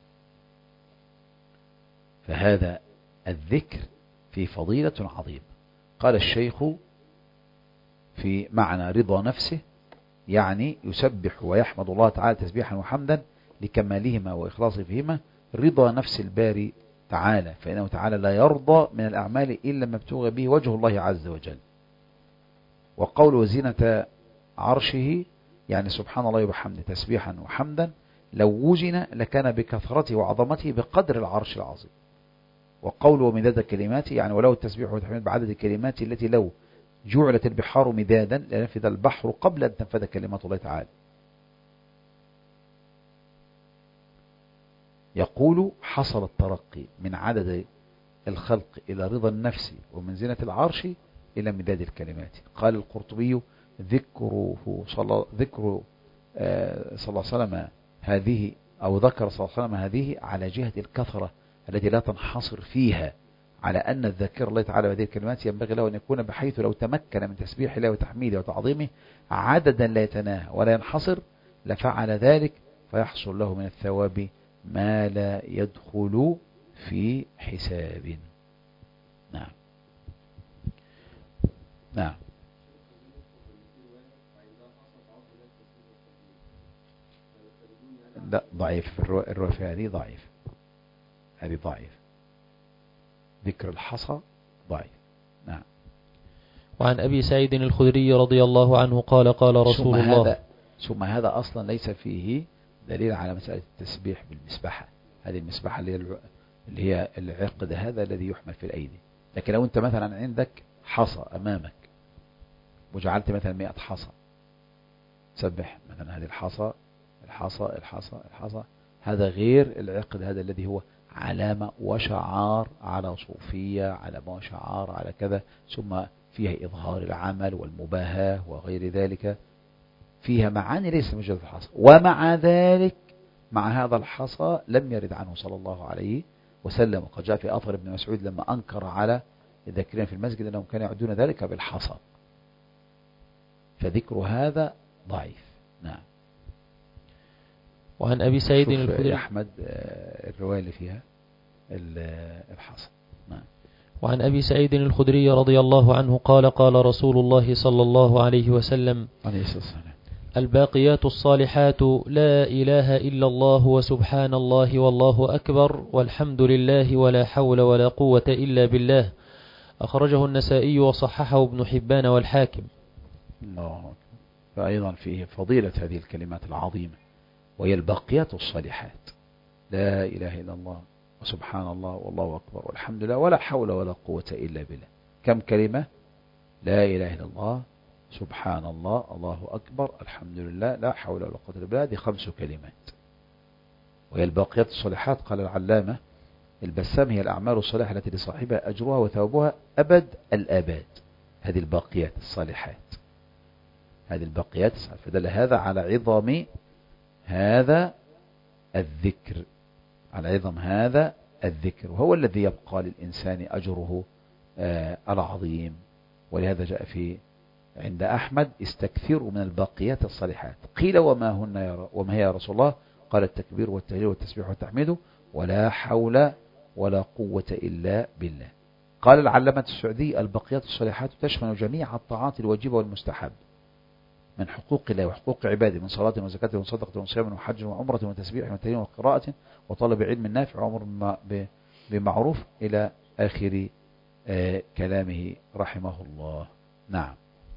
فهذا الذكر في فضيلة عظيمة. قال الشيخ في معنى رضا نفسه، يعني يسبح ويحمد الله تعالى تسبيحا وحمدا لكمالهما وإخلاصه فيهما، رضا نفس الباري تعالى، فإنه تعالى لا يرضى من الأعمال إلا ما ابتغى به وجه الله عز وجل. وقول وزنة عرشه، يعني سبحان الله وبحمده تسبيحا وحمدا، لو وزن لكان بكثرته وعظمته بقدر العرش العظيم. وقول ومداد كلماته، يعني ولو التسبيح والتحميد بعدد الكلمات التي لو جعلت البحار مدادا لنفذ البحر قبل أن تنفذ كلمات الله تعالى. يقول حصل الترقي من عدد الخلق إلى رضا النفس ومن زينة العرش إلى مداد الكلمات. قال القرطبي ذكره صلى ذكر آه صلى الله عليه وسلم هذه، أو ذكر صلى الله عليه وسلم هذه على جهة الكثرة التي لا تنحصر فيها، على أن الذاكر الله تعالى بهذه الكلمات ينبغي له أن يكون بحيث لو تمكن من تسبيح الله وتحميده وتعظيمه عددا لا يتناهى ولا ينحصر لفعل ذلك، فيحصل له من الثواب ما لا يدخل في حساب. نعم نعم. لا ضعيف، الرواية هذه ضعيف، هذه ضعيف، ذكر الحصى ضعيف. نعم. وعن أبي سعيد الخدري رضي الله عنه قال قال رسول الله. هذا ثم هذا أصلا ليس فيه دليل على مسألة التسبيح بالمسبحة، هذه المسبحة اللي هي اللي هي العقد هذا الذي يحمل في الأيدي. لكن لو أنت مثلا عندك حصى أمامك وجعلت مثلا مئة حصى، سبح مثلا هذه الحصى الحصى الحصى الحصى، هذا غير العقد هذا الذي هو علامة وشعار على صوفية، علامة وشعار على كذا، ثم فيها إظهار العمل والمباهاة وغير ذلك، فيها معاني ليس مجرد الحصى. ومع ذلك مع هذا الحصى لم يرد عنه صلى الله عليه وسلم، وقد جاء في أثر ابن مسعود لما أنكر على الذاكرين في المسجد أنهم كانوا يعدون ذلك بالحصى، فذكر هذا ضعيف. نعم. وعن أبي سعيد الخدري أحمد الرواية اللي فيها الحصى. نعم. وعن أبي سعيد الخدري رضي الله عنه قال قال رسول الله صلى الله عليه وسلم عليه الصلاة والسلام: الباقيات الصالحات لا إله إلا الله وسبحان الله والله أكبر والحمد لله ولا حول ولا قوة إلا بالله. أخرجه النسائي وصححه ابن حبان والحاكم. الله. فأيضا فيه فضيلة هذه الكلمات العظيمة، وهي الباقيات الصالحات، لا إله إلا الله وسبحان الله والله أكبر والحمد لله ولا حول ولا قوة إلا بالله. كم كلمة؟ لا إله إلا الله، سبحان الله، الله أكبر، الحمد لله، لا حول ولا قوة إلا بالله. هذه خمس كلمات. وهي الباقيات الصالحات، قال العلامة البسام: هي الأعمال الصالحة التي لصاحبها أجرها وثوابها أبد الآباد. هذه الباقيات الصالحات، هذه الباقيات. فدل هذا على عظم هذا الذكر، على عظم هذا الذكر، وهو الذي يبقى للإنسان أجره آه العظيم. ولهذا جاء في عند أحمد: استكثروا من الباقيات الصالحات. قيل: وما هن يا وما هي يا رسول الله؟ قال: التكبير والتهليل والتسبيح والتحميد ولا حول ولا قوة إلا بالله. قال العلامة السعدي: الباقيات الصالحات تشمل جميع الطاعات الواجبة والمستحب من حقوق الله وحقوق عباده، من صلاة وزكاة وصدقة وصيام وحج وعمرة وتسبيح وتهليل وقراءة وطلب علم نافع وأمر بمعروف إلى آخر آه كلامه رحمه الله. نعم.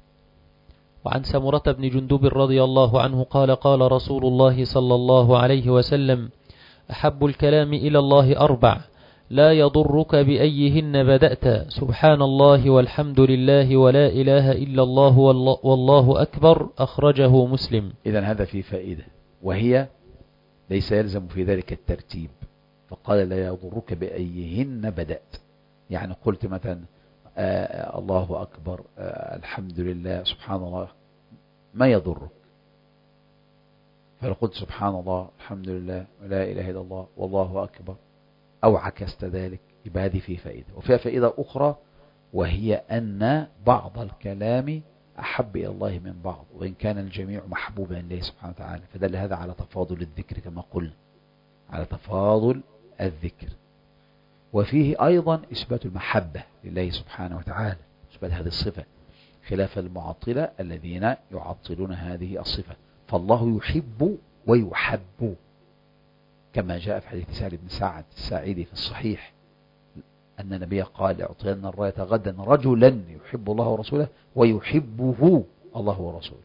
وعن سمرة بن جندب رضي الله عنه قال قال رسول الله صلى الله عليه وسلم: أحب الكلام إلى الله أربع لا يضرك بأيهن بدأت، سبحان الله والحمد لله ولا إله إلا الله والله أكبر. أخرجه مسلم. إذن هذا فيه فائدة، وهي ليس يلزم في ذلك الترتيب، فقال: لا يضرك بأيهن بدأت. يعني قلت مثلا آه الله أكبر، آه الحمد لله، سبحان الله، ما يضرك. فلو قلت سبحان الله الحمد لله ولا إله إلا الله والله أكبر أو عكست ذلك يبقى هذه فيه فائدة. وفيها فائدة أخرى، وهي أن بعض الكلام أحب إلى الله من بعض، وإن كان الجميع محبوبا لله سبحانه وتعالى، فدل هذا على تفاضل الذكر كما قلنا، على تفاضل الذكر. وفيه أيضا إثبات المحبة لله سبحانه وتعالى، إثبات هذه الصفة، خلاف المعطلة الذين يعطلون هذه الصفة. فالله يحب ويحب، كما جاء في حديث سهل بن سعد الساعدي في الصحيح أن النبي قال: اعطينا الراية غدا رجلا يحب الله ورسوله ويحبه الله ورسوله.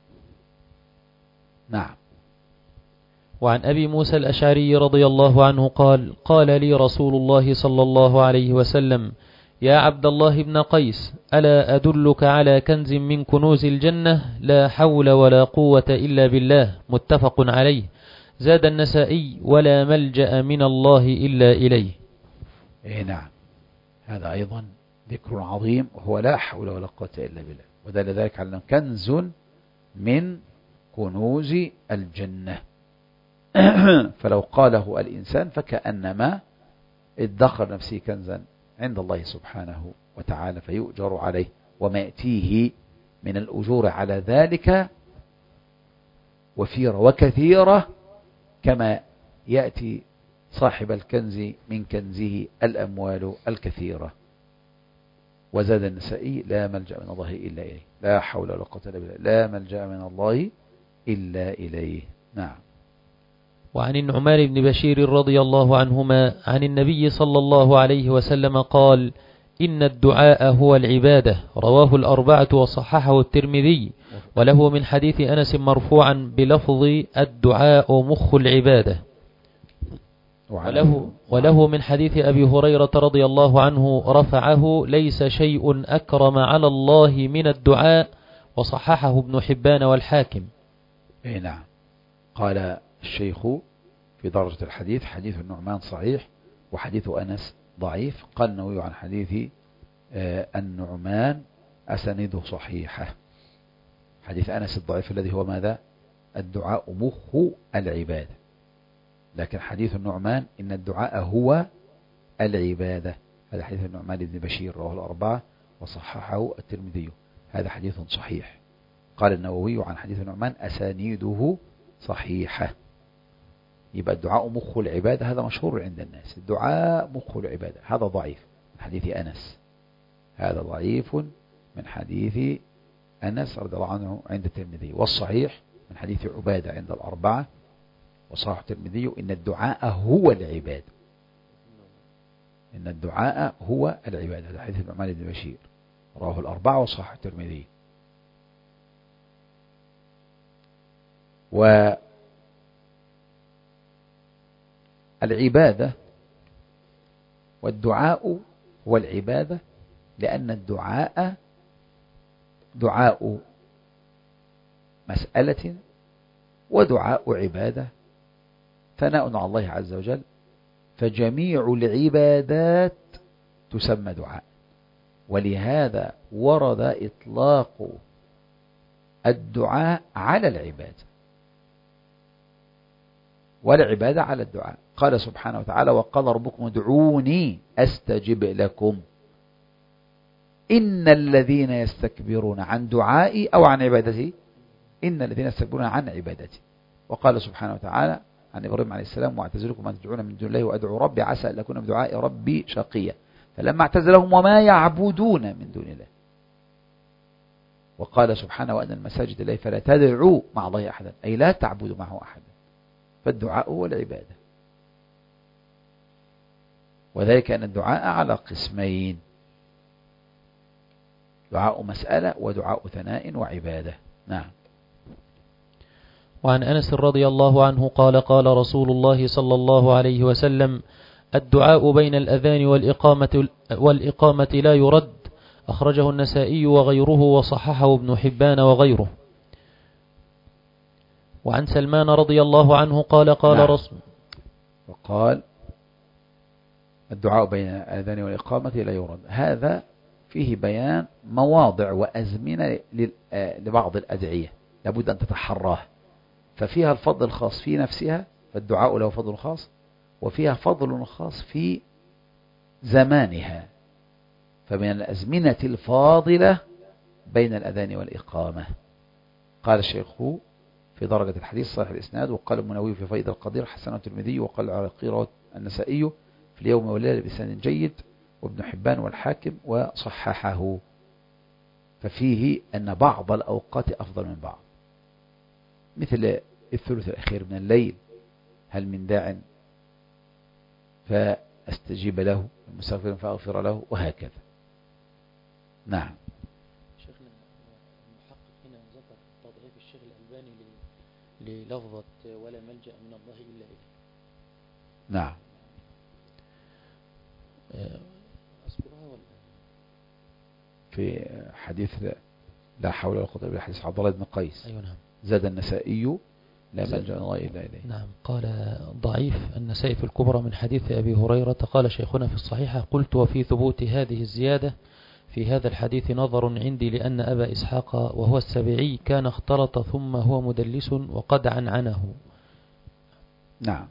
نعم. وعن أبي موسى الأشعري رضي الله عنه قال: قال لي رسول الله صلى الله عليه وسلم: يا عبد الله بن قيس، ألا أدلك على كنز من كنوز الجنة لا حول ولا قوة إلا بالله، متفق عليه. زاد النسائي: ولا ملجأ من الله إلا إليه. إيه نعم، هذا أيضا ذكر عظيم، وهو لا حول ولا قوة إلا بالله، ودل ذلك على كنز من كنوز الجنة. فلو قاله الإنسان فكأنما ادخر نفسه كنزا عند الله سبحانه وتعالى فيؤجر عليه، وما يأتيه من الأجور على ذلك وفيرة وكثيرة، كما يأتي صاحب الكنز من كنزه الأموال الكثيرة. وزاد النسائي: لا ملجأ من الله إلا إليه، لا حول ولا قوة إلا بالله، لا ملجأ من الله إلا إليه. نعم. وعن النعمان بن بشير رضي الله عنهما عن النبي صلى الله عليه وسلم قال: إن الدعاء هو العبادة. رواه الأربعة وصححه الترمذي، وله من حديث أنس مرفوعا بلفظ الدعاء مخ العبادة. وله, وله من حديث أبي هريرة رضي الله عنه رفعه: ليس شيء أكرم على الله من الدعاء. وصححه ابن حبان والحاكم. اي نعم. قال الشيخ في درجة الحديث: حديث النعمان صحيح، وحديث أنس ضعيف. قال النووي عن حديث النعمان: أسانيده صحيحة. حديث أنس الضعيف الذي هو ماذا؟ الدعاء مخ العبادة. لكن حديث النعمان: إن الدعاء هو العبادة، هذا حديث النعمان بن بشير رواه الأربعة وصححه الترمذي، هذا حديث صحيح. قال النووي عن حديث النعمان: أسانيده صحيحة. يبقى الدعاء مخ العبادة، هذا مشهور عند الناس، الدعاء مخ العبادة. هذا ضعيف من حديث أنس، هذا ضعيف من حديث أنس رضي الله عنه عند الترمذي. والصحيح من حديث عبادة عند الأربعة وصححه الترمذي: إن الدعاء هو العبادة، إن الدعاء هو العبادة. هذا حديث النعمان بن بشير رواه الأربعة وصححه الترمذي. والعبادة والدعاء هو العبادة، لأن الدعاء دعاء مسألة ودعاء عبادة، ثناء على الله عز وجل، فجميع العبادات تسمى دعاء. ولهذا ورد إطلاق الدعاء على العبادة والعبادة على الدعاء. قال سبحانه وتعالى: وقال ربكم ادعوني أستجب لكم إن الذين يستكبرون عن دعائي أو عن عبادتي إن الذين يستكبرون عن عبادتي. وقال سبحانه وتعالى عن إبراهيم عليه السلام: واعتزلكم ما تدعون من دون الله وأدعو ربي عسى أن أكون بدعاء ربي شقيا، فلما اعتزلهم وما يعبدون من دون الله. وقال سبحانه: وأن المساجد لله فلا تدعوا مع الله أحدا، أي لا تعبدوا معه أحدا. فالدعاء هو العبادة، وذلك أن الدعاء على قسمين: دعاء مسألة ودعاء ثناء وعبادة. نعم. وعن أنس رضي الله عنه قال: قال رسول الله صلى الله عليه وسلم: الدعاء بين الأذان والإقامة, والإقامة لا يرد. أخرجه النسائي وغيره وصححه ابن حبان وغيره. وعن سلمان رضي الله عنه قال: قال نعم. رسول وقال: الدعاء بين الأذان والإقامة لا يرد. هذا فيه بيان مواضع وأزمنة لبعض الأدعية لابد أن تتحراه، ففيها الفضل الخاص في نفسها، فالدعاء له فضل خاص، وفيها فضل خاص في زمانها. فمن الأزمنة الفاضلة بين الأذان والإقامة. قال الشيخ في درجة الحديث صحيح الإسناد، وقال المنووي في فيض القدير حسن الترمذي، وقال العراقي النسائي في اليوم والليلة بسند جيد، وابن حبان والحاكم وصححه. ففيه أن بعض الأوقات أفضل من بعض، مثل الثلث الأخير من الليل، هل من داع فأستجيب له، المستغفر فأغفر له، وهكذا. نعم. شيخنا المحقق هنا ذكر تضعيف الشيخ الألباني للفظة ولا ملجأ من الله إلا إليه. نعم. أذكرها ولا في حديث لا حول ولا قوة إلا بالله، حديث عبد الله بن قيس. أيوة نعم. زاد النسائي لا ملجأ من الله إلا إليه. نعم. قال ضعيف النسائي في الكبرى من حديث أبي هريرة. قال شيخنا في الصحيحة: قلت وفي ثبوت هذه الزيادة في هذا الحديث نظر عندي، لأن أبا إسحاق وهو السبيعي كان اختلط ثم هو مدلس وقد عنعنه. نعم.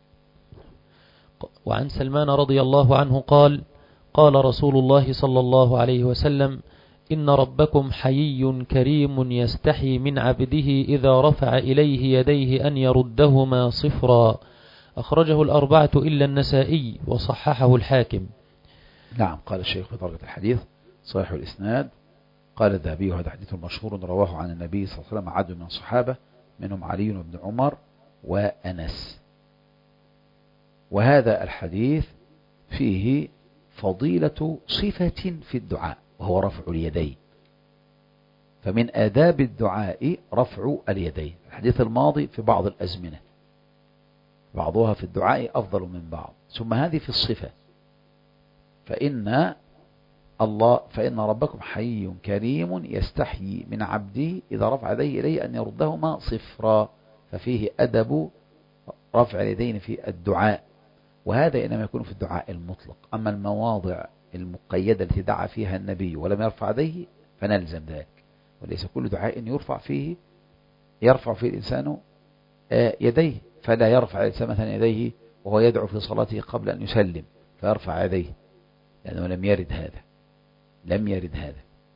وعن سلمان رضي الله عنه قال: قال رسول الله صلى الله عليه وسلم: إن ربكم حيي كريم يستحي من عبده إذا رفع إليه يديه أن يردهما صفرا. أخرجه الأربعة إلا النسائي وصححه الحاكم. نعم. قال الشيخ في درجة الحديث صحيح الإسناد. قال الذهبي: وهذا حديث مشهور رواه عن النبي صلى الله عليه وسلم عدد من الصحابة، منهم علي بن عمر وأنس. وهذا الحديث فيه فضيلة صفة في الدعاء، وهو رفع اليدين. فمن آداب الدعاء رفع اليدين. الحديث الماضي في بعض الأزمنة، بعضها في الدعاء أفضل من بعض، ثم هذه في الصفة. فإن الله فإن ربكم حي كريم يستحيي من عبده إذا رفع يديه إليه أن يردهما صفرا. ففيه أدب رفع اليدين في الدعاء، وهذا إنما يكون في الدعاء المطلق. أما المواضع المقيدة التي دعا فيها النبي ولم يرفع يديه فنلزم ذلك، وليس كل دعاء يرفع فيه يرفع فيه الإنسان يديه، فلا يرفع الإنسان مثلا يديه وهو يدعو في صلاته قبل أن يسلم فيرفع يديه، لأنه لم يرد هذا لم يرد هذا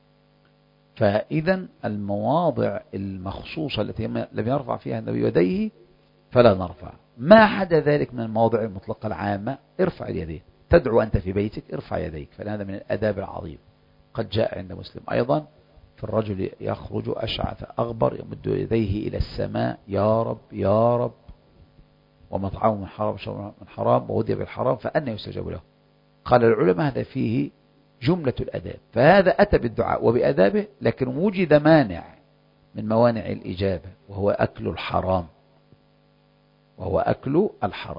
فإذا المواضع المخصوصة التي لم يرفع فيها النبي يديه فلا نرفع. ما عدا ذلك من المواضع المطلقة العامة ارفع اليدين. تدعو أنت في بيتك ارفع يديك، فهذا من الأداب العظيم. قد جاء عند مسلم أيضا في الرجل يخرج أشعث أغبر يمد يديه إلى السماء: يا رب يا رب، ومطعمه من حرام وشربه من حرام وغذي بالحرام فأنى يستجاب له. قال العلماء هذا فيه جملة الأداب، فهذا أتى بالدعاء وبأدابه، لكن وجد مانع من موانع الإجابة وهو أكل الحرام وهو أكل الحرام.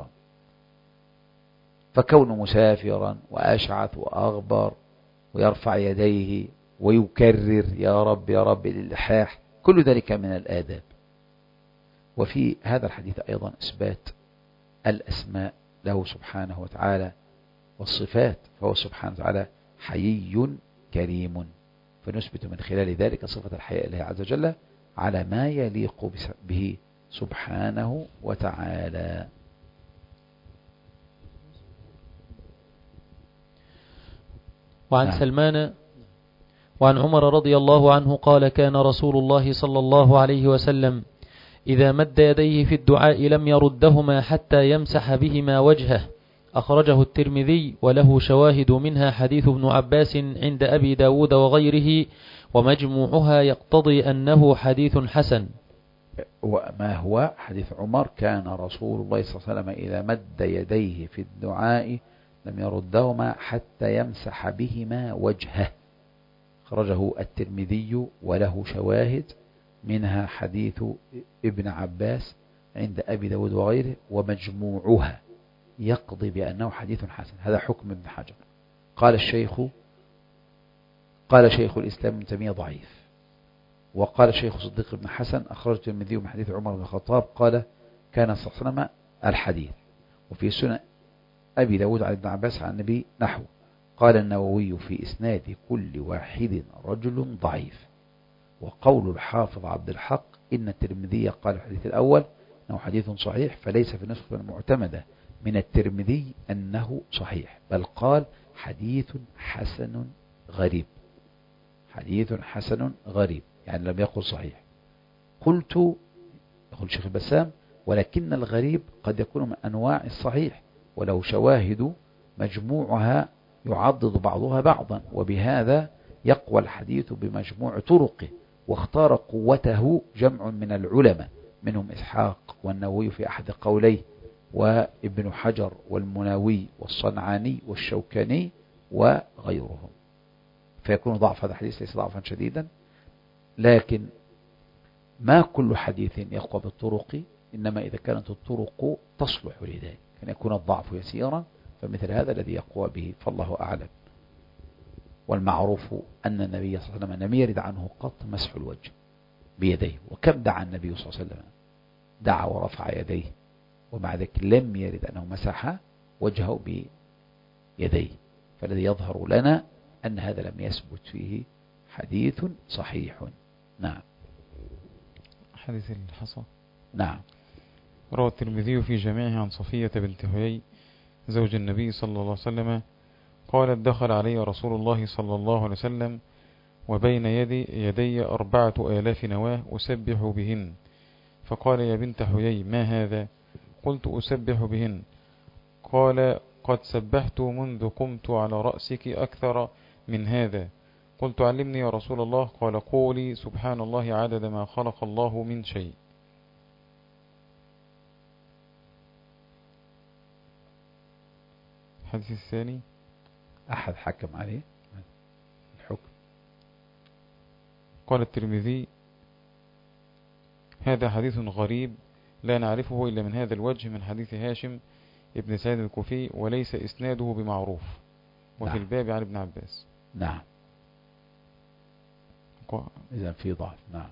فكون مسافرا وأشعث وأغبر ويرفع يديه ويكرر يا رب يا رب الإلحاح، كل ذلك من الآداب. وفي هذا الحديث أيضا إثبات الأسماء له سبحانه وتعالى والصفات، فهو سبحانه وتعالى حيي كريم، فنثبت من خلال ذلك صفة الحياء لله عز وجل على ما يليق به سبحانه وتعالى. وعن نعم. سلمان وعن عمر رضي الله عنه قال: كان رسول الله صلى الله عليه وسلم إذا مد يديه في الدعاء لم يردهما حتى يمسح بهما وجهه. أخرجه الترمذي وله شواهد، منها حديث ابن عباس عند أبي داود وغيره، ومجموعها يقتضي أنه حديث حسن. وما هو حديث عمر: كان رسول الله صلى الله عليه وسلم إذا مد يديه في الدعاء لم يردهما حتى يمسح بهما وجهه. خرجه الترمذي وله شواهد، منها حديث ابن عباس عند أبي داود وغيره، ومجموعها يقضي بأنه حديث حسن. هذا حكم ابن حجر. قال الشيخ قال شيخ الإسلام ابن تيمية ضعيف. وقال الشيخ صديق بن حسن أخرج الترمذي من حديث عمر بن الخطاب قال: كان صلى الله عليه وسلم الحديث. وفي سنن أبي داود عن ابن عباس عن النبي نحو. قال النووي في إسناد كل واحد رجل ضعيف. وقول الحافظ عبد الحق إن الترمذي قال الحديث الأول أنه حديث صحيح، فليس في النسخة المعتمدة من الترمذي أنه صحيح، بل قال حديث حسن غريب. حديث حسن غريب يعني لم يقل صحيح. قلت، يقول شيخ البسام: ولكن الغريب قد يكون من أنواع الصحيح، ولو شواهد مجموعها يعضد بعضها بعضا، وبهذا يقوى الحديث بمجموع طرقه. واختار قوته جمع من العلماء، منهم إسحاق والنووي في أحد قوليه، وابن حجر والمناوي والصنعاني والشوكاني وغيرهم. فيكون ضعف هذا الحديث ليس ضعفا شديدا، لكن ما كل حديث يقوى بالطرق، إنما إذا كانت الطرق تصلح لذلك كان يكون الضعف يسيرا، فمثل هذا الذي يقوى به، فالله أعلم. والمعروف أن النبي صلى الله عليه وسلم لم يرد عنه قط مسح الوجه بيديه، وكم دعا النبي صلى الله عليه وسلم، دعا ورفع يديه، ومع ذلك لم يرد أنه مسح وجهه بيديه. فالذي يظهر لنا أن هذا لم يثبت فيه حديث صحيح. نعم. حديث الحصى. نعم. روى الترمذي في جامعه عن صفية بنت هيي زوج النبي صلى الله عليه وسلم قالت: دخل علي رسول الله صلى الله عليه وسلم وبين يدي, يدي أربعة آلاف نواة أسبح بهن، فقال: يا بنت حيي ما هذا؟ قلت: أسبح بهن. قال: قد سبحت منذ قمت على رأسك أكثر من هذا. قلت: علمني يا رسول الله. قال: قولي سبحان الله عدد ما خلق الله من شيء. الحديث الثاني: أحد حكم عليه الحكم. قال الترمذي: هذا حديث غريب لا نعرفه إلا من هذا الوجه، من حديث هاشم ابن سعيد الكوفي، وليس إسناده بمعروف. وفي نعم. الباب عن ابن عباس. نعم. إذا في ضعف. نعم.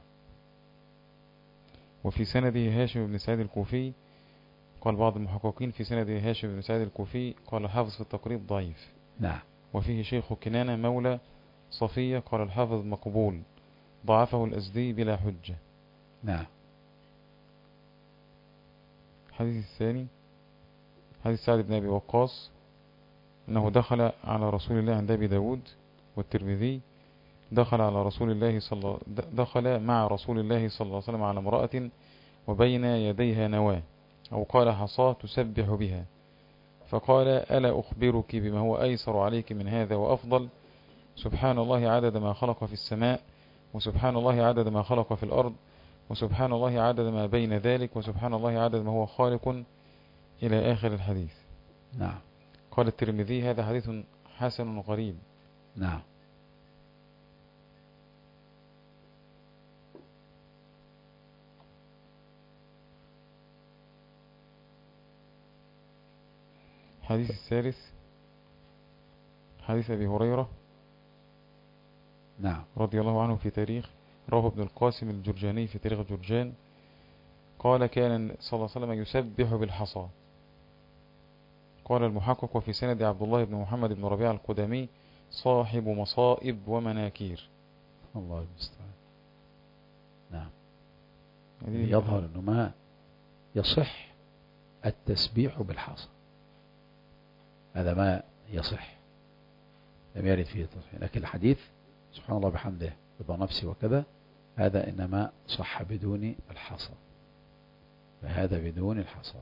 وفي سنده هاشم بن سعيد الكوفي، قال بعض المحققين في سنده هاشم بن سعيد الكوفي، قال الحافظ في التقريب ضعيف. نعم. وفيه شيخ كنانة مولى صفية، قال الحافظ مقبول، ضعفه الأزدي بلا حجة. نعم. الحديث الثاني: حديث سعد بن أبي وقاص أنه دخل على رسول الله عند أبي داود والترمذي، دخل على رسول الله صلى دخل مع رسول الله صلى الله عليه وسلم على امرأة وبين يديها نواة، أو قال حصاة تسبح بها، فقال: ألا أخبرك بما هو أيسر عليك من هذا وأفضل؟ سبحان الله عدد ما خلق في السماء، وسبحان الله عدد ما خلق في الأرض، وسبحان الله عدد ما بين ذلك، وسبحان الله عدد ما هو خالق، إلى آخر الحديث. نعم. قال الترمذي: هذا حديث حسن غريب. نعم. الحديث الثالث: حديث أبي هريرة نعم رضي الله عنه في تاريخ، رواه ابن القاسم الجرجاني في تاريخ جرجان، قال: كان صلى الله عليه وسلم يسبح بالحصى. قال المحقق: وفي سند عبد الله بن محمد بن ربيع القدامي صاحب مصائب ومناكير. الله المستعان. نعم. يظهر أنه ما يصح التسبيح بالحصى، هذا ما يصح، لم يرد فيه تصحيح. لكن الحديث سبحان الله بحمده رضا نفسي وكذا، هذا إنما صح بدون الحصى، فهذا بدون الحصى.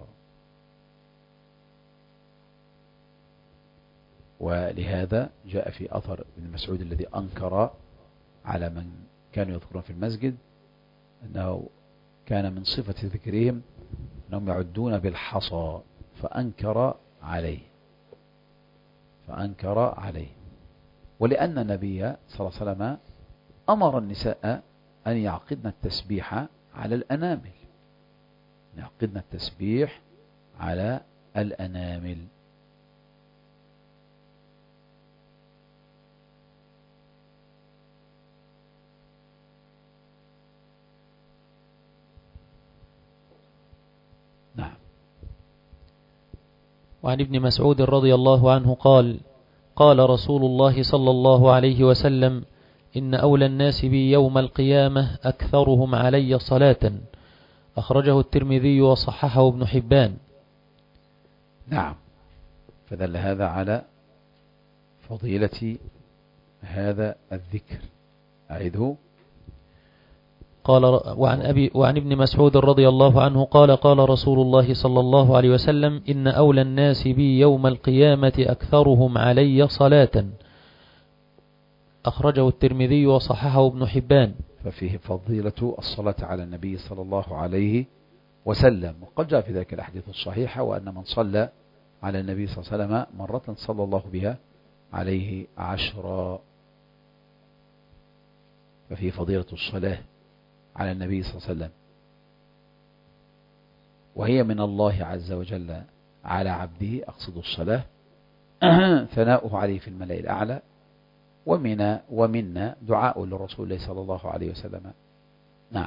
ولهذا جاء في أثر ابن مسعود الذي أنكر على من كانوا يذكرون في المسجد أنه كان من صفة ذكرهم أنهم يعدون بالحصى، فأنكر عليه فأنكر عليه ولأن النبي صلى الله عليه وسلم أمر النساء أن يعقدن التسبيح على الأنامل، يعقدن التسبيح على الأنامل. وعن ابن مسعود رضي الله عنه قال: قال رسول الله صلى الله عليه وسلم: إن أولى الناس بي يوم القيامة أكثرهم علي صلاة. أخرجه الترمذي وصححه ابن حبان. نعم، فدل هذا على فضيلة هذا الذكر. أعيده. قال وعن, أبي وعن ابن مسعود رضي الله عنه قال: قال رسول الله صلى الله عليه وسلم: إن أولى الناس بي يوم القيامة أكثرهم علي صلاة. أخرجه الترمذي وصححه ابن حبان. ففيه فضيلة الصلاة على النبي صلى الله عليه وسلم، وقد جاء في ذلك الأحاديث الصحيحة: وأن من صلى على النبي صلى الله عليه وسلم مرة صلى الله بها عليه عشرا. ففيه فضيلة الصلاة على النبي صلى الله عليه وسلم، وهي من الله عز وجل على عبده، أقصد الصلاة، ثناؤه عليه في الملأ الأعلى، ومنا ومنا دعاء للرسول الله صلى الله عليه وسلم. نعم.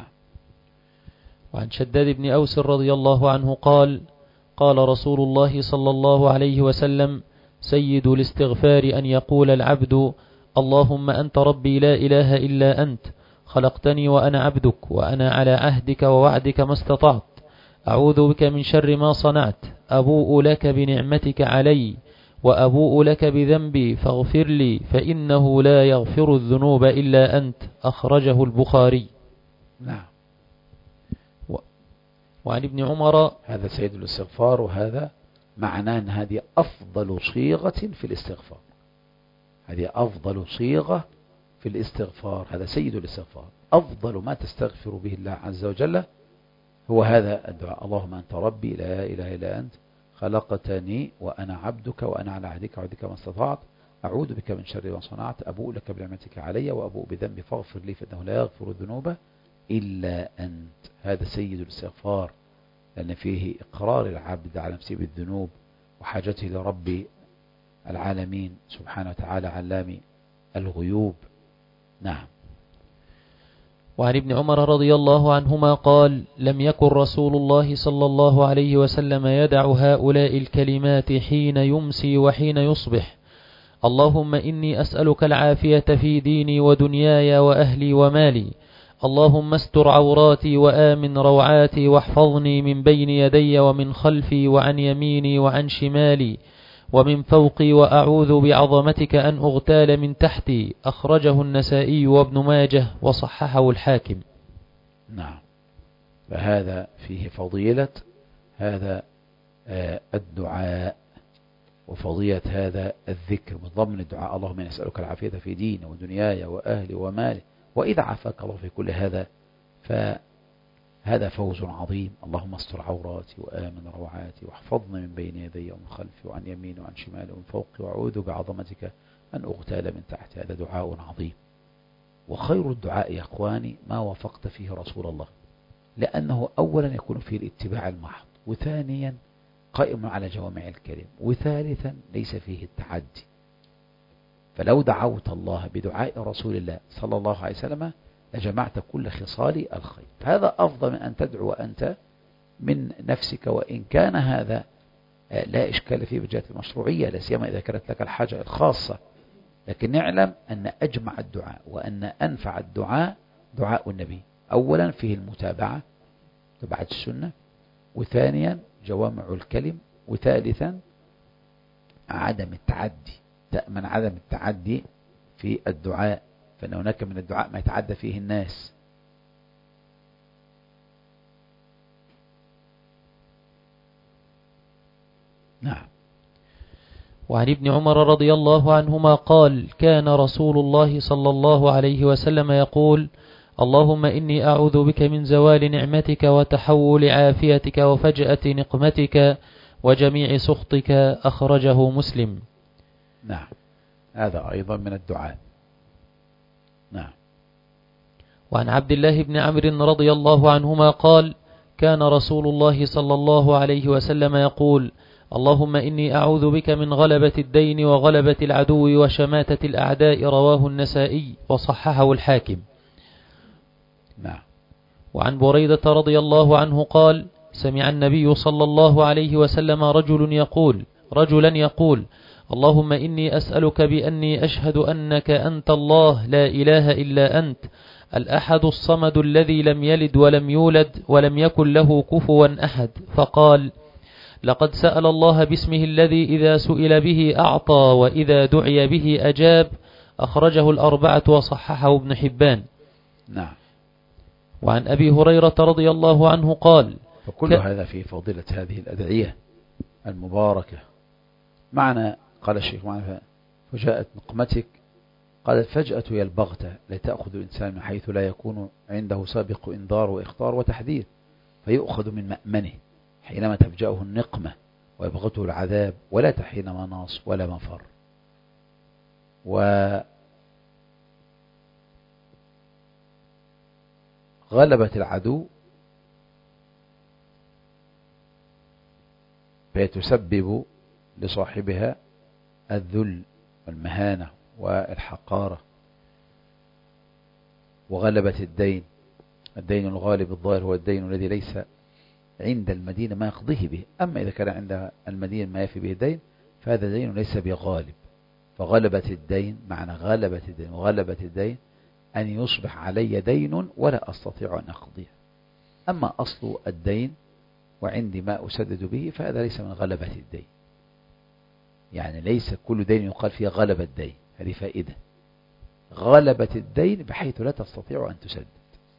وعن شداد بن أوس رضي الله عنه قال: قال رسول الله صلى الله عليه وسلم: سيد الاستغفار أن يقول العبد: اللهم أنت ربي لا إله إلا أنت، خلقتني وأنا عبدك، وأنا على عهدك ووعدك ما استطعت، أعوذ بك من شر ما صنعت، أبوء لك بنعمتك علي وأبوء لك بذنبي فاغفر لي فإنه لا يغفر الذنوب إلا أنت. أخرجه البخاري. نعم. و... وعن ابن عمر. هذا سيد الاستغفار، وهذا معناه أن هذه أفضل صيغة في الاستغفار. هذه أفضل صيغة في الاستغفار. هذا سيد الاستغفار، أفضل ما تستغفر به الله عز وجل هو هذا الدعاء: اللهم أنت ربي لا إله إلا أنت، خلقتني وأنا عبدك، وأنا على عهدك وعهدك ما استطعت، أعوذ بك من شر ما صنعت، أبوء لك بنعمتك علي وأبوء بذنبي فاغفر لي فإنه لا يغفر الذنوب إلا أنت. هذا سيد الاستغفار، لأن فيه إقرار العبد على نفسه بالذنوب وحاجته لرب العالمين سبحانه وتعالى علام الغيوب. نعم. وعن ابن عمر رضي الله عنهما قال: لم يكن رسول الله صلى الله عليه وسلم يدع هؤلاء الكلمات حين يمسي وحين يصبح: اللهم إني أسألك العافية في ديني ودنياي وأهلي ومالي، اللهم استر عوراتي وآمن روعاتي، واحفظني من بين يدي ومن خلفي وعن يميني وعن شمالي ومن فوقي، وأعوذ بعظمتك أن أغتال من تحتي. أخرجه النسائي وابن ماجه وصححه الحاكم. نعم. فهذا فيه فضيلة هذا الدعاء وفضيلة هذا الذكر من ضمن الدعاء: اللهم إني أسألك العافية في ديني ودنياي وأهلي ومالي. وإذا عافاك الله في كل هذا فهذا فوز عظيم. اللهم استر عوراتي وآمن روعاتي، واحفظني من بين يدي ومن خلفي وعن يميني وعن شمالي ومن فوقي، وأعوذ بعظمتك أن أغتال من تحتي. هذا دعاء عظيم. وخير الدعاء يا أخواني ما وافقت فيه رسول الله، لأنه أولا يكون فيه الاتباع المحض، وثانيا قائم على جوامع الكلم، وثالثا ليس فيه التعدي. فلو دعوت الله بدعاء رسول الله صلى الله عليه وسلم لجمعت كل خصال الخير. هذا أفضل من أن تدعو أنت من نفسك، وإن كان هذا لا إشكال فيه بجهة المشروعية، لا سيما إذا كانت لك الحاجة الخاصة. لكن نعلم أن أجمع الدعاء وأن أنفع الدعاء دعاء النبي. أولا فيه المتابعة، تبعت السنة، وثانيا جوامع الكلم، وثالثا عدم التعدي. تأمن عدم التعدي في الدعاء، فإن هناك من الدعاء ما يتعدى فيه الناس. نعم. وعن ابن عمر رضي الله عنهما قال: كان رسول الله صلى الله عليه وسلم يقول: اللهم إني أعوذ بك من زوال نعمتك وتحول عافيتك وفجأة نقمتك وجميع سخطك. أخرجه مسلم. نعم. هذا أيضا من الدعاء. نعم. وعن عبد الله بن عمرو رضي الله عنهما قال: كان رسول الله صلى الله عليه وسلم يقول: اللهم إني أعوذ بك من غلبة الدين وغلبة العدو وشماتة الأعداء. رواه النسائي وصححه الحاكم. نعم. وعن بريدة رضي الله عنه قال: سمع النبي صلى الله عليه وسلم رجل يقول رجلا يقول اللهم إني أسألك بأني أشهد أنك أنت الله لا إله إلا أنت الأحد الصمد الذي لم يلد ولم يولد ولم يكن له كفوا أحد. فقال: لقد سأل الله باسمه الذي إذا سئل به أعطى وإذا دعي به أجاب. أخرجه الأربعة وصححه ابن حبان. نعم. وعن أبي هريرة رضي الله عنه قال: فكل ك... هذا في فضيلة هذه الأدعية المباركة. معنى قال الشيخ معنا فجاءت نقمتك، قالت فجأة يا البغتة لتأخذ الإنسان من حيث لا يكون عنده سابق إنذار وإخطار وتحذير، فيؤخذ من مأمنه حينما تفجأه النقمة ويبغته العذاب، ولا تحين مناص ولا مفر. وغلبت العدو فيتسبب لصاحبها الذل والمهانة والحقارة. وغلبت الدين، الدين الغالب الظاهر هو الدين الذي ليس عند المدينة ما يقضيه به، أما إذا كان عند المدينة ما يفي به الدين فهذا دين ليس بغالب. فغلبت الدين، معنى غلبت الدين وغلبت الدين أن يصبح علي دين ولا أستطيع أن أقضيه. أما أصل الدين وعندي ما أسدد به فهذا ليس من غلبة الدين، يعني ليس كل دين يقال فيه غلب الدين، هذه فائدة. غلبة الدين بحيث لا تستطيع أن تسدد.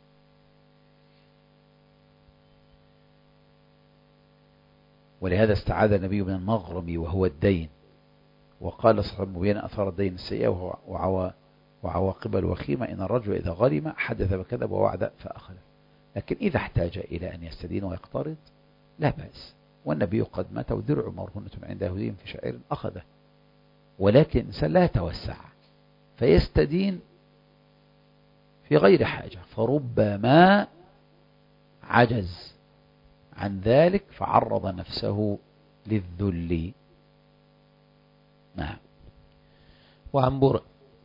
ولهذا استعاذ النبي من المغرم وهو الدين، وقال صلى الله عليه وسلم مبينا أثار الدين السيئة وعواقب الوخيمة إن الرجل إذا غرم حدث وكذب ووعد فأخلف. لكن إذا احتاج إلى أن يستدين ويقترض لا بأس، والنبي قد مات ودرع مرهونة عند يهودي في شعير أخذه. ولكن الإنسان لا يتوسع فيستدين في غير حاجة، فربما عجز عن ذلك فعرض نفسه للذل. نعم. وعن بر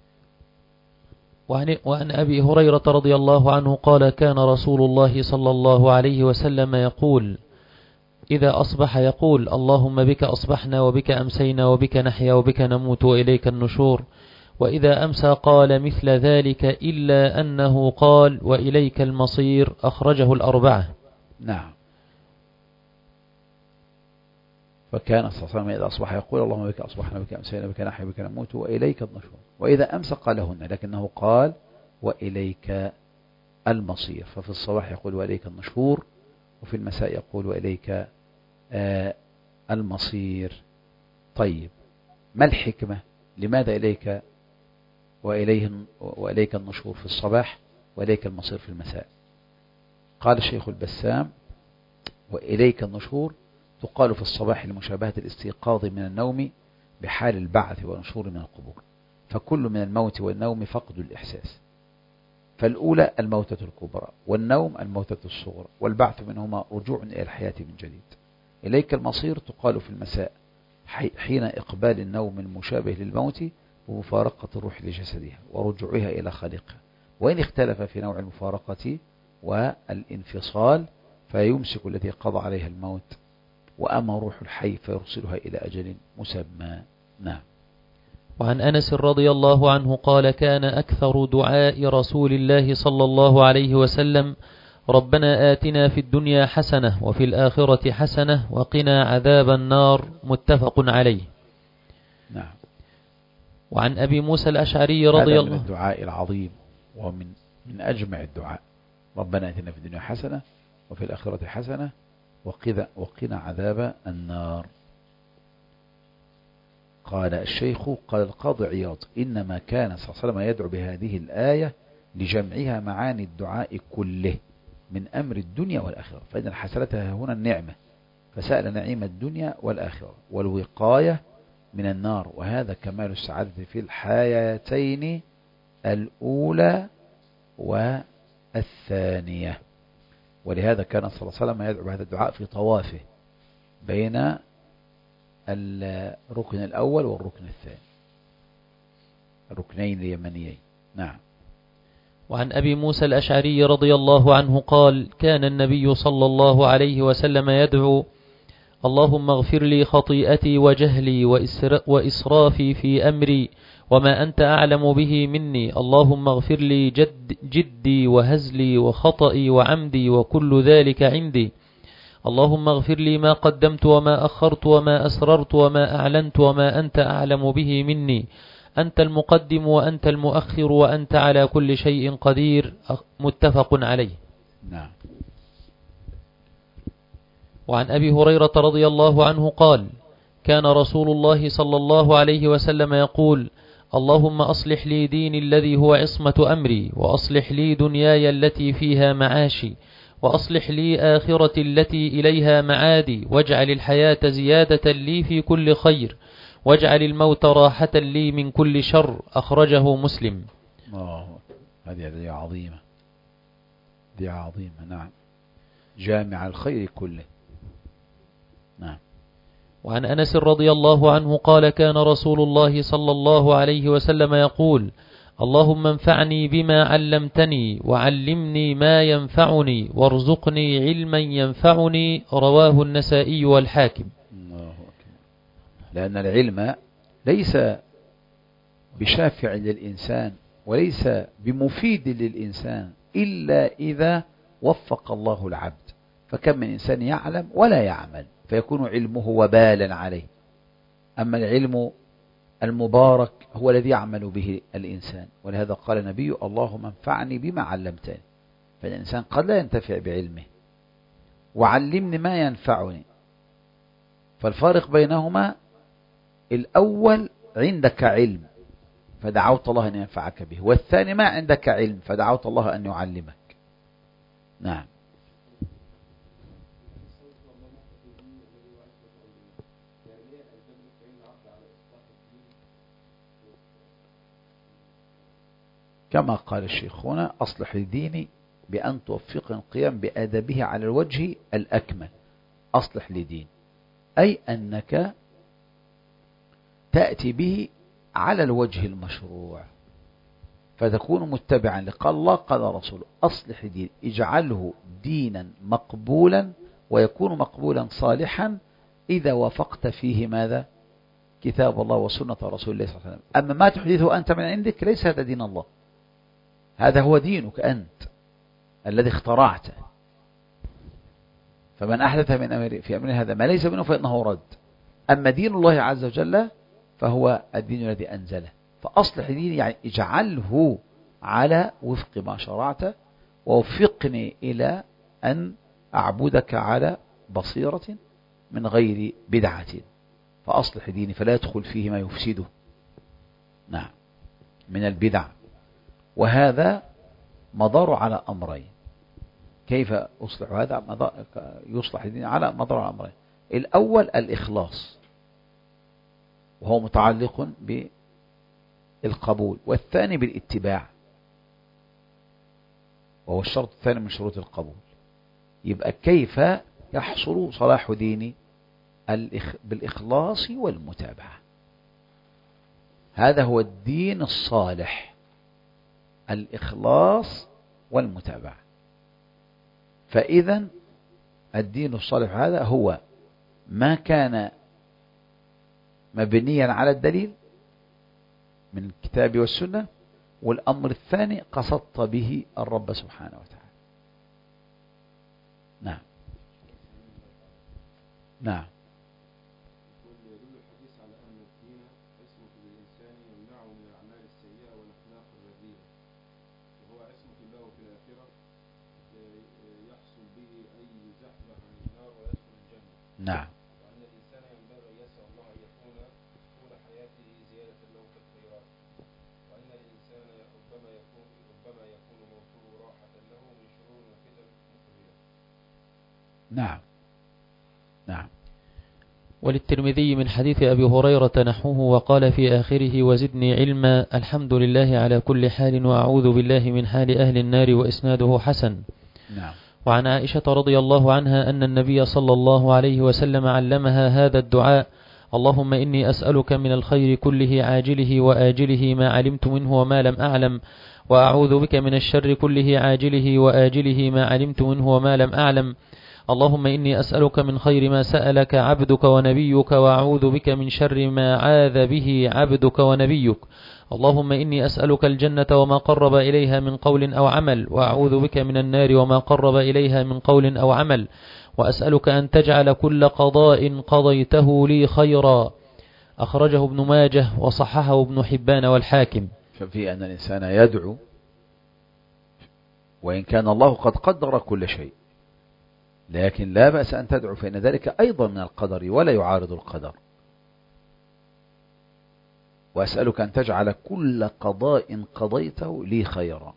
وعن, وعن أبي هريرة رضي الله عنه قال: كان رسول الله صلى الله عليه وسلم يقول إذا أصبح يقول: اللهم بك أصبحنا وبك أمسينا وبك نحيا وبك نموت وإليك النشور. وإذا أمسى قال مثل ذلك إلا أنه قال: وإليك المصير. أخرجه الأربعة. نعم. فكان صلى الله عليه وسلم إذا أصبح يقول: اللهم بك أصبحنا وبك أمسينا وبك نحيا وبك نموت وإليك النشور. وإذا أمسى قالهن، لكنه قال: وإليك المصير. ففي الصباح يقول: وإليك النشور، وفي المساء يقول: وإليك آه المصير. طيب، ما الحكمة؟ لماذا إليك وإليه وإليك النشور في الصباح وإليك المصير في المساء؟ قال الشيخ البسام: وإليك النشور تقال في الصباح لمشابهة الاستيقاظ من النوم بحال البعث والنشور من القبور، فكل من الموت والنوم فقد الإحساس. فالأولى الموتة الكبرى، والنوم الموتة الصغرى، والبعث منهما رجوع إلى الحياة من جديد. إليك المصير تقال في المساء حين إقبال النوم المشابه للموت ومفارقة الروح لجسدها ورجوعها إلى خالقها، وإن اختلف في نوع المفارقة والانفصال فيمسك الذي قضى عليها الموت، وأما روح الحي فيرسلها إلى أجل مسمى. نعم. وعن أنس رضي الله عنه قال: كان أكثر دعاء رسول الله صلى الله عليه وسلم: ربنا آتنا في الدنيا حسنة وفي الآخرة حسنة وقنا عذاب النار. متفق عليه. نعم. وعن أبي موسى الأشعري رضي الله عنه، هذا من الدعاء العظيم ومن من أجمع الدعاء: ربنا آتنا في الدنيا حسنة وفي الآخرة حسنة وقنا عذاب النار. قال الشيخ قال القاضي عياض: إنما كان صلى الله عليه وسلم يدعو بهذه الآية لجمعها معاني الدعاء كله من أمر الدنيا والآخرة، فإن الحسنة هنا النعمة، فسأل نعيم الدنيا والآخرة والوقاية من النار، وهذا كمال السعادة في الحياتين الأولى والثانية. ولهذا كان صلى الله عليه وسلم يدعو بهذا الدعاء في طوافه بين الركن الأول والركن الثاني، الركنين اليمنيين. نعم. وعن أبي موسى الأشعري رضي الله عنه قال: كان النبي صلى الله عليه وسلم يدعو: اللهم اغفر لي خطيئتي وجهلي وإسرافي في أمري وما أنت أعلم به مني. اللهم اغفر لي جد جدي وهزلي وخطئي وعمدي وكل ذلك عندي. اللهم اغفر لي ما قدمت وما أخرت وما أسررت وما أعلنت وما أنت أعلم به مني. أنت المقدم وأنت المؤخر وأنت على كل شيء قدير. متفق عليه. نعم. وعن أبي هريرة رضي الله عنه قال: كان رسول الله صلى الله عليه وسلم يقول: اللهم أصلح لي ديني الذي هو عصمة أمري، وأصلح لي دنياي التي فيها معاشي، وأصلح لي آخرتي التي إليها معادي، واجعل الحياة زيادة لي في كل خير، واجعل الموت راحة لي من كل شر. أخرجه مسلم. الله، هذه دي عظيمة، دي عظيمة. نعم، جامع الخير كله. نعم. وعن أنس رضي الله عنه قال: كان رسول الله صلى الله عليه وسلم يقول: اللهم انفعني بما علمتني، وعلمني ما ينفعني، وارزقني علما ينفعني. رواه النسائي والحاكم. الله أكبر. لأن العلم ليس بشافع للإنسان وليس بمفيد للإنسان إلا إذا وفق الله العبد. فكم من إنسان يعلم ولا يعمل فيكون علمه وبالا عليه. أما العلم المبارك هو الذي يعمل به الإنسان. ولهذا قال النبي: اللهم انفعني بما علمتني. فالإنسان قد لا ينتفع بعلمه، وعلمني ما ينفعني. فالفارق بينهما: الأول عندك علم فدعوت الله أن ينفعك به، والثاني ما عندك علم فدعوت الله أن يعلمك. نعم. كما قال الشيخ هنا: أصلح لديني بأن توفق القيام بأدبه على الوجه الأكمل. أصلح لدين أي أنك تأتي به على الوجه المشروع، فتكون متبعا لقال الله قال رسوله. أصلح دين، اجعله دينا مقبولا، ويكون مقبولا صالحا إذا وافقت فيه ماذا؟ كتاب الله وسنة رسول الله صلى الله عليه وسلم. أما ما تحدثه أنت من عندك ليس هذا دين الله، هذا هو دينك أنت الذي اخترعته. فمن أحدث من أمر في أمر هذا ما ليس منه فإنه رد. أما دين الله عز وجل فهو الدين الذي أنزله. فأصلح دين يعني اجعله على وفق ما شرعت، ووفقني إلى أن أعبدك على بصيرة من غير بدعة. فأصلح ديني فلا يدخل فيه ما يفسده. نعم، من البدع. وهذا مدار على أمرين. كيف أصلح هذا؟ يصلح الدين على مدار على أمرين. الأول الإخلاص، وهو متعلق بالقبول، والثاني بالاتباع، وهو الشرط الثاني من شروط القبول. يبقى كيف يحصل صلاح ديني؟ بالإخلاص والمتابعة. هذا هو الدين الصالح، الإخلاص والمتابعة. فإذا الدين الصالح هذا هو ما كان مبنيا على الدليل من الكتاب والسنة، والأمر الثاني قصدت به الرب سبحانه وتعالى. نعم. نعم. نعم. وأن الإنسان ينبغي أن يسأل الله أن يكون طول حياته زيادة له في الخيرات، وأن الإنسان ربما يكون ربما يكون موته راحة له من شرور وفتن مخرجة. نعم. نعم. وللترمذي من حديث أبي هريرة نحوه وقال في آخره: وزدني علما. الحمد لله على كل حال، وأعوذ بالله من حال أهل النار. وإسناده حسن. نعم. وعن عائشة رضي الله عنها أن النبي صلى الله عليه وسلم علمها هذا الدعاء: اللهم إني أسألك من الخير كله عاجله وآجله ما علمت منه وما لم أعلم، وأعوذ بك من الشر كله عاجله وآجله ما علمت منه وما لم أعلم. اللهم إني أسألك من خير ما سألك عبدك ونبيك وأعوذ بك من شر ما عاذ به عبدك ونبيك. اللهم إني أسألك الجنة وما قرب إليها من قول أو عمل، وأعوذ بك من النار وما قرب إليها من قول أو عمل، وأسألك أن تجعل كل قضاء قضيته لي خيرا. أخرجه ابن ماجه وصححه ابن حبان والحاكم. ففي أن الإنسان يدعو وإن كان الله قد قدر كل شيء، لكن لا بأس أن تدعو، فإن ذلك أيضا من القدر ولا يعارض القدر. وأسألك أن تجعل كل قضاء قضيته لي خيرا.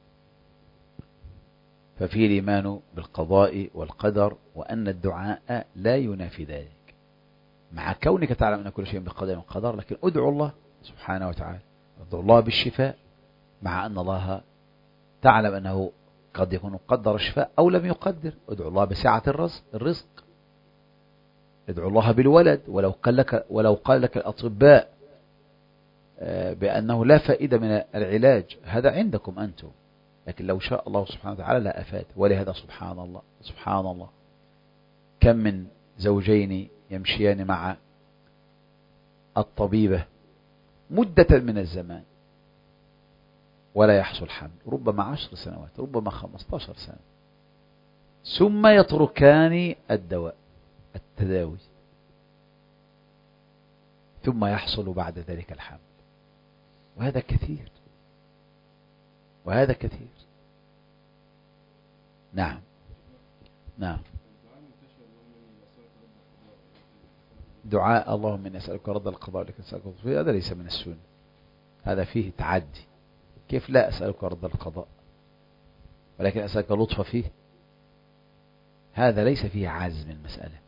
ففي الإيمان بالقضاء والقدر، وأن الدعاء لا ينافي ذلك، مع كونك تعلم أن كل شيء بقدر وقدر، لكن ادعو الله سبحانه وتعالى، ادعو الله بالشفاء، مع أن الله تعلم أنه قد يكون قدر الشفاء أو لم يقدر. ادعو الله بسعة الرزق، ادعو الله بالولد، ولو قال لك ولو قال لك الأطباء بأنه لا فائدة من العلاج، هذا عندكم أنتم، لكن لو شاء الله سبحانه وتعالى لا أفاد. ولهذا سبحان الله سبحان الله كم من زوجين يمشيان مع الطبيبة مدة من الزمان ولا يحصل حمل، ربما عشر سنوات، ربما خمسة عشر سنة، ثم يتركان الدواء التداوي، ثم يحصل بعد ذلك الحمل. وهذا كثير، وهذا كثير. نعم نعم. دعاء اللهم إني أسألك رد القضاء لك أسألك الطفيل، هذا ليس من السنة، هذا فيه تعدي. كيف لا أسألك رد القضاء ولكن أسألك لطف فيه؟ هذا ليس فيه عزم المسألة،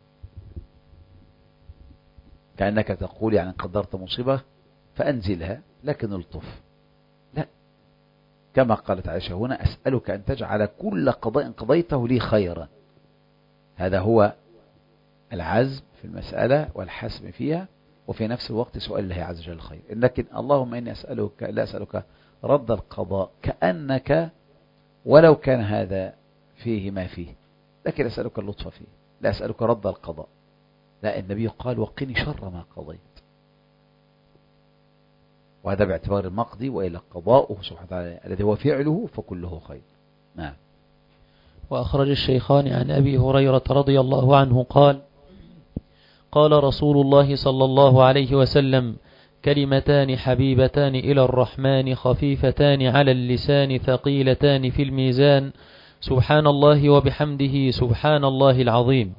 كأنك تقول يعني قدرت مصيبة فأنزلها لكن الطف، لا، كما قالت عائشة هنا أسألك أن تجعل كل قضاء قضيته لي خيرا. هذا هو العزم في المسألة والحسم فيها، وفي نفس الوقت سؤال الله عز وجل الخير. لكن اللهم إني أسألك لا أسألك رد القضاء، كأنك ولو كان هذا فيه ما فيه، لكن أسألك اللطف فيه، لا أسألك رد القضاء. لا، النبي قال وقني شر ما قضيت، وهذا باعتبار المقضي، وإلى قضاؤه سبحانه وتعالى الذي هو فعله فكله خير. نعم. وأخرج الشيخان عن أبي هريرة رضي الله عنه قال: قال رسول الله صلى الله عليه وسلم: كلمتان حبيبتان إلى الرحمن خفيفتان على اللسان ثقيلتان في الميزان، سبحان الله وبحمده سبحان الله العظيم.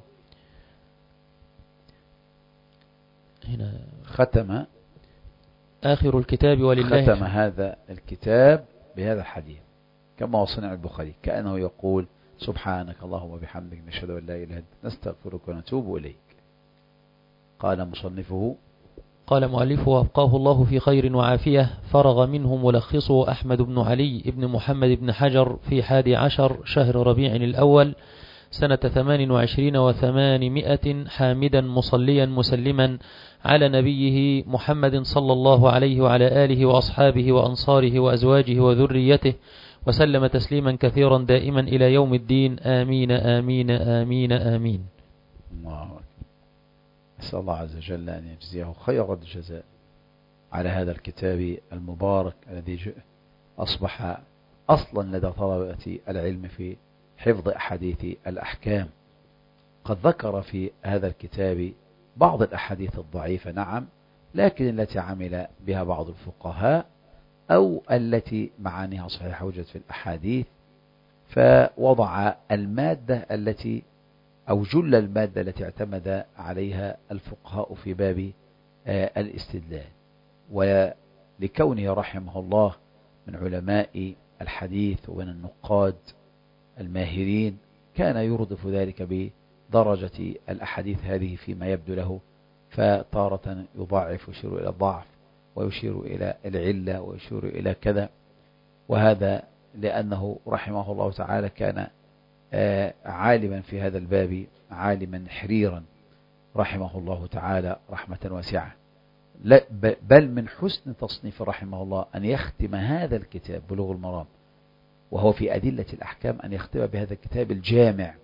هنا ختم آخر الكتاب ولله ختم هذا الكتاب بهذا الحديث كما وصنع البخاري، كأنه يقول سبحانك اللهم وبحمدك نشهد أن لا إله إلا أنت نستغفرك ونتوب إليك. قال مصنفه قال مؤلفه وأبقاه الله في خير وعافية، فرغ منه ملخصه أحمد بن علي بن محمد بن حجر في حادي عشر شهر ربيع الأول سنة ثمان وعشرين وثمانمائة، حامدا مصليا مسلما على نبيه محمد صلى الله عليه وعلى آله وأصحابه وأنصاره وأزواجه وذريته، وسلم تسليما كثيرا دائما إلى يوم الدين. آمين آمين آمين آمين. الله أكبر. أسأل الله عز وجل أن يجزيه خير الجزاء على هذا الكتاب المبارك الذي أصبح أصلا لدى طلبة العلم في حفظ أحاديث الأحكام. قد ذكر في هذا الكتاب بعض الأحاديث الضعيفة، نعم، لكن التي عمل بها بعض الفقهاء أو التي معانيها صحيحة وجدت في الأحاديث، فوضع المادة التي أو جل المادة التي اعتمد عليها الفقهاء في باب الاستدلال. ولكونه رحمه الله من علماء الحديث ومن النقاد الماهرين، كان يردف ذلك بدرجة الأحاديث هذه فيما يبدو له، فتارة يضاعف ويشير إلى الضعف ويشير إلى العلة ويشير إلى كذا، وهذا لأنه رحمه الله تعالى كان عالما في هذا الباب، عالما حريرا رحمه الله تعالى رحمة واسعة. بل من حسن تصنيف رحمه الله أن يختم هذا الكتاب بلوغ المرام وهو في أدلة الأحكام، أن يختم بهذا الكتاب الجامع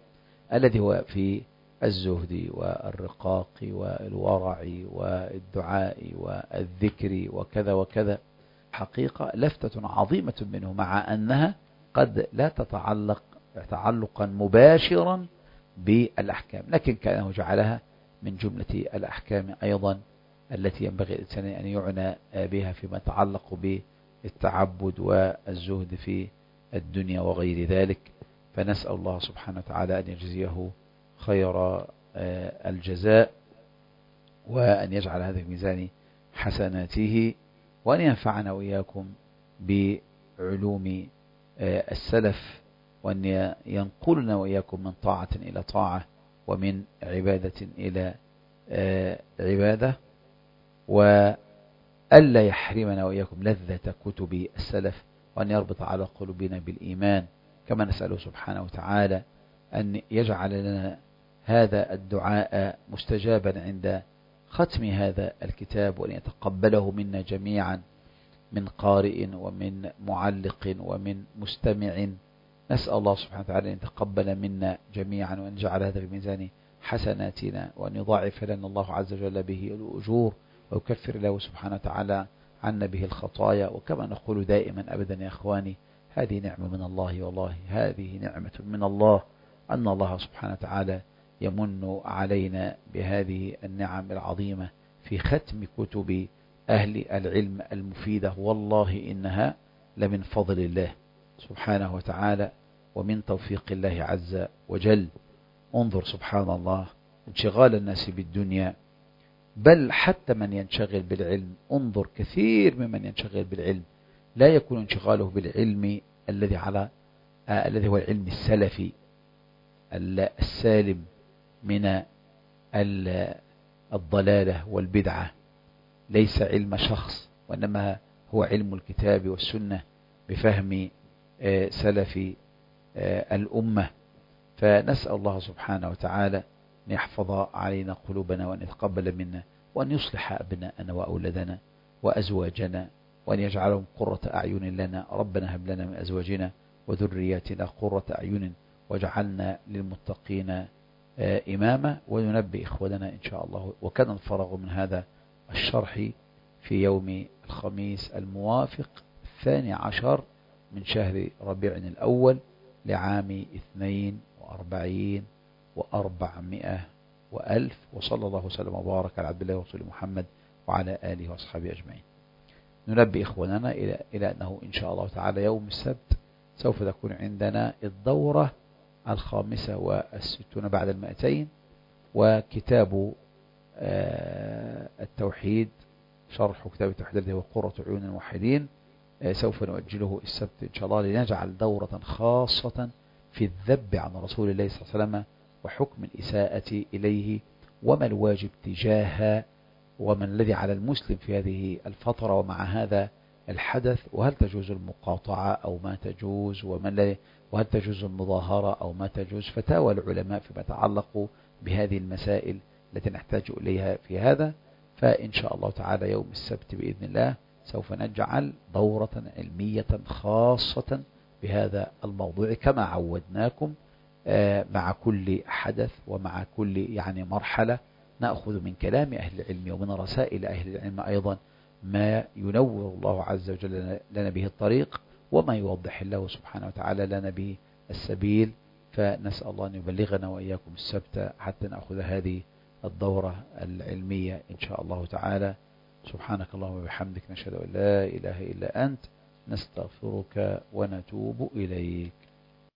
الذي هو في الزهد والرقاق والورع والدعاء والذكر وكذا وكذا، حقيقة لفتة عظيمة منه، مع أنها قد لا تتعلق تعلقا مباشرا بالأحكام، لكن كأنه جعلها من جملة الأحكام أيضا التي ينبغي الإنسان أن يعنى بها فيما يتعلق بالتعبد والزهد في الدنيا وغير ذلك. فنسأل الله سبحانه وتعالى أن يجزيه خير الجزاء، وأن يجعل هذا في ميزان حسناته، وأن ينفعنا وإياكم بعلوم السلف، وأن ينقلنا وإياكم من طاعة إلى طاعة، ومن عبادة إلى عبادة، وألا يحرمنا وإياكم لذة كتب السلف، وأن يربط على قلوبنا بالإيمان. كما نسأله سبحانه وتعالى أن يجعل لنا هذا الدعاء مستجابا عند ختم هذا الكتاب، وأن يتقبله منا جميعا، من قارئ ومن معلق ومن مستمع. نسأل الله سبحانه وتعالى أن يتقبل منا جميعا، وأن يجعل هذا في ميزان حسناتنا، وأن يضاعف لنا الله عز وجل به الأجور، ويكفر له سبحانه وتعالى عنا به الخطايا. وكما نقول دائما أبدا يا أخواني، هذه نعمة من الله، والله هذه نعمة من الله، أن الله سبحانه وتعالى يمن علينا بهذه النعم العظيمة في ختم كتب أهل العلم المفيدة. والله إنها لمن فضل الله سبحانه وتعالى ومن توفيق الله عز وجل. انظر سبحان الله انشغال الناس بالدنيا، بل حتى من ينشغل بالعلم، انظر كثير ممن ينشغل بالعلم لا يكون انشغاله بالعلم الذي على آه الذي هو العلم السلفي السالم من الضلالة والبدعة، ليس علم شخص، وإنما هو علم الكتاب والسنة بفهم آه سلف آه الأمة. فنسأل الله سبحانه وتعالى أن يحفظ علينا قلوبنا، وأن يتقبل منا، وأن يصلح أبناءنا وأولادنا وأزواجنا، وأن يجعلهم قرة أعين لنا. ربنا هب لنا من أزواجنا وذرياتنا قرة أعين واجعلنا للمتقين إماما. وننبئ إخواننا إن شاء الله. وكان الفرغ من هذا الشرح في يوم الخميس الموافق الثاني عشر من شهر ربيع الأول لعام اثنين وأربعين وأربعمائة وألف. وصلى الله وسلم وبارك على عبد الله ورسوله محمد وعلى آله وأصحابه أجمعين. ننبئ إخواننا إلى إلى أنه إن شاء الله تعالى يوم السبت سوف تكون عندنا الدورة الخامسة والستون بعد المائتين، وكتاب التوحيد، شرح كتاب التوحيد الذي هو قرة عيون الموحدين، سوف نؤجله السبت إن شاء الله، لنجعل دورة خاصة في الذب عن رسول الله صلى الله عليه وسلم وحكم الإساءة إليه، وما الواجب تجاهه، وما الذي على المسلم في هذه الفترة ومع هذا الحدث، وهل تجوز المقاطعة أو ما تجوز، ومن وهل تجوز المظاهرة أو ما تجوز. فتاوى العلماء فيما يتعلق بهذه المسائل التي نحتاج إليها في هذا. فإن شاء الله تعالى يوم السبت بإذن الله سوف نجعل دورة علمية خاصة بهذا الموضوع كما عودناكم، مع كل حدث ومع كل يعني مرحلة نأخذ من كلام أهل العلم ومن رسائل أهل العلم أيضا ما ينور الله عز وجل لنا به الطريق، وما يوضح الله سبحانه وتعالى لنا به السبيل. فنسأل الله أن يبلغنا وإياكم السبت حتى نأخذ هذه الدورة العلمية إن شاء الله تعالى. سبحانك اللهم وبحمدك، نشهد أن لا إله إلا أنت، نستغفرك ونتوب إليك.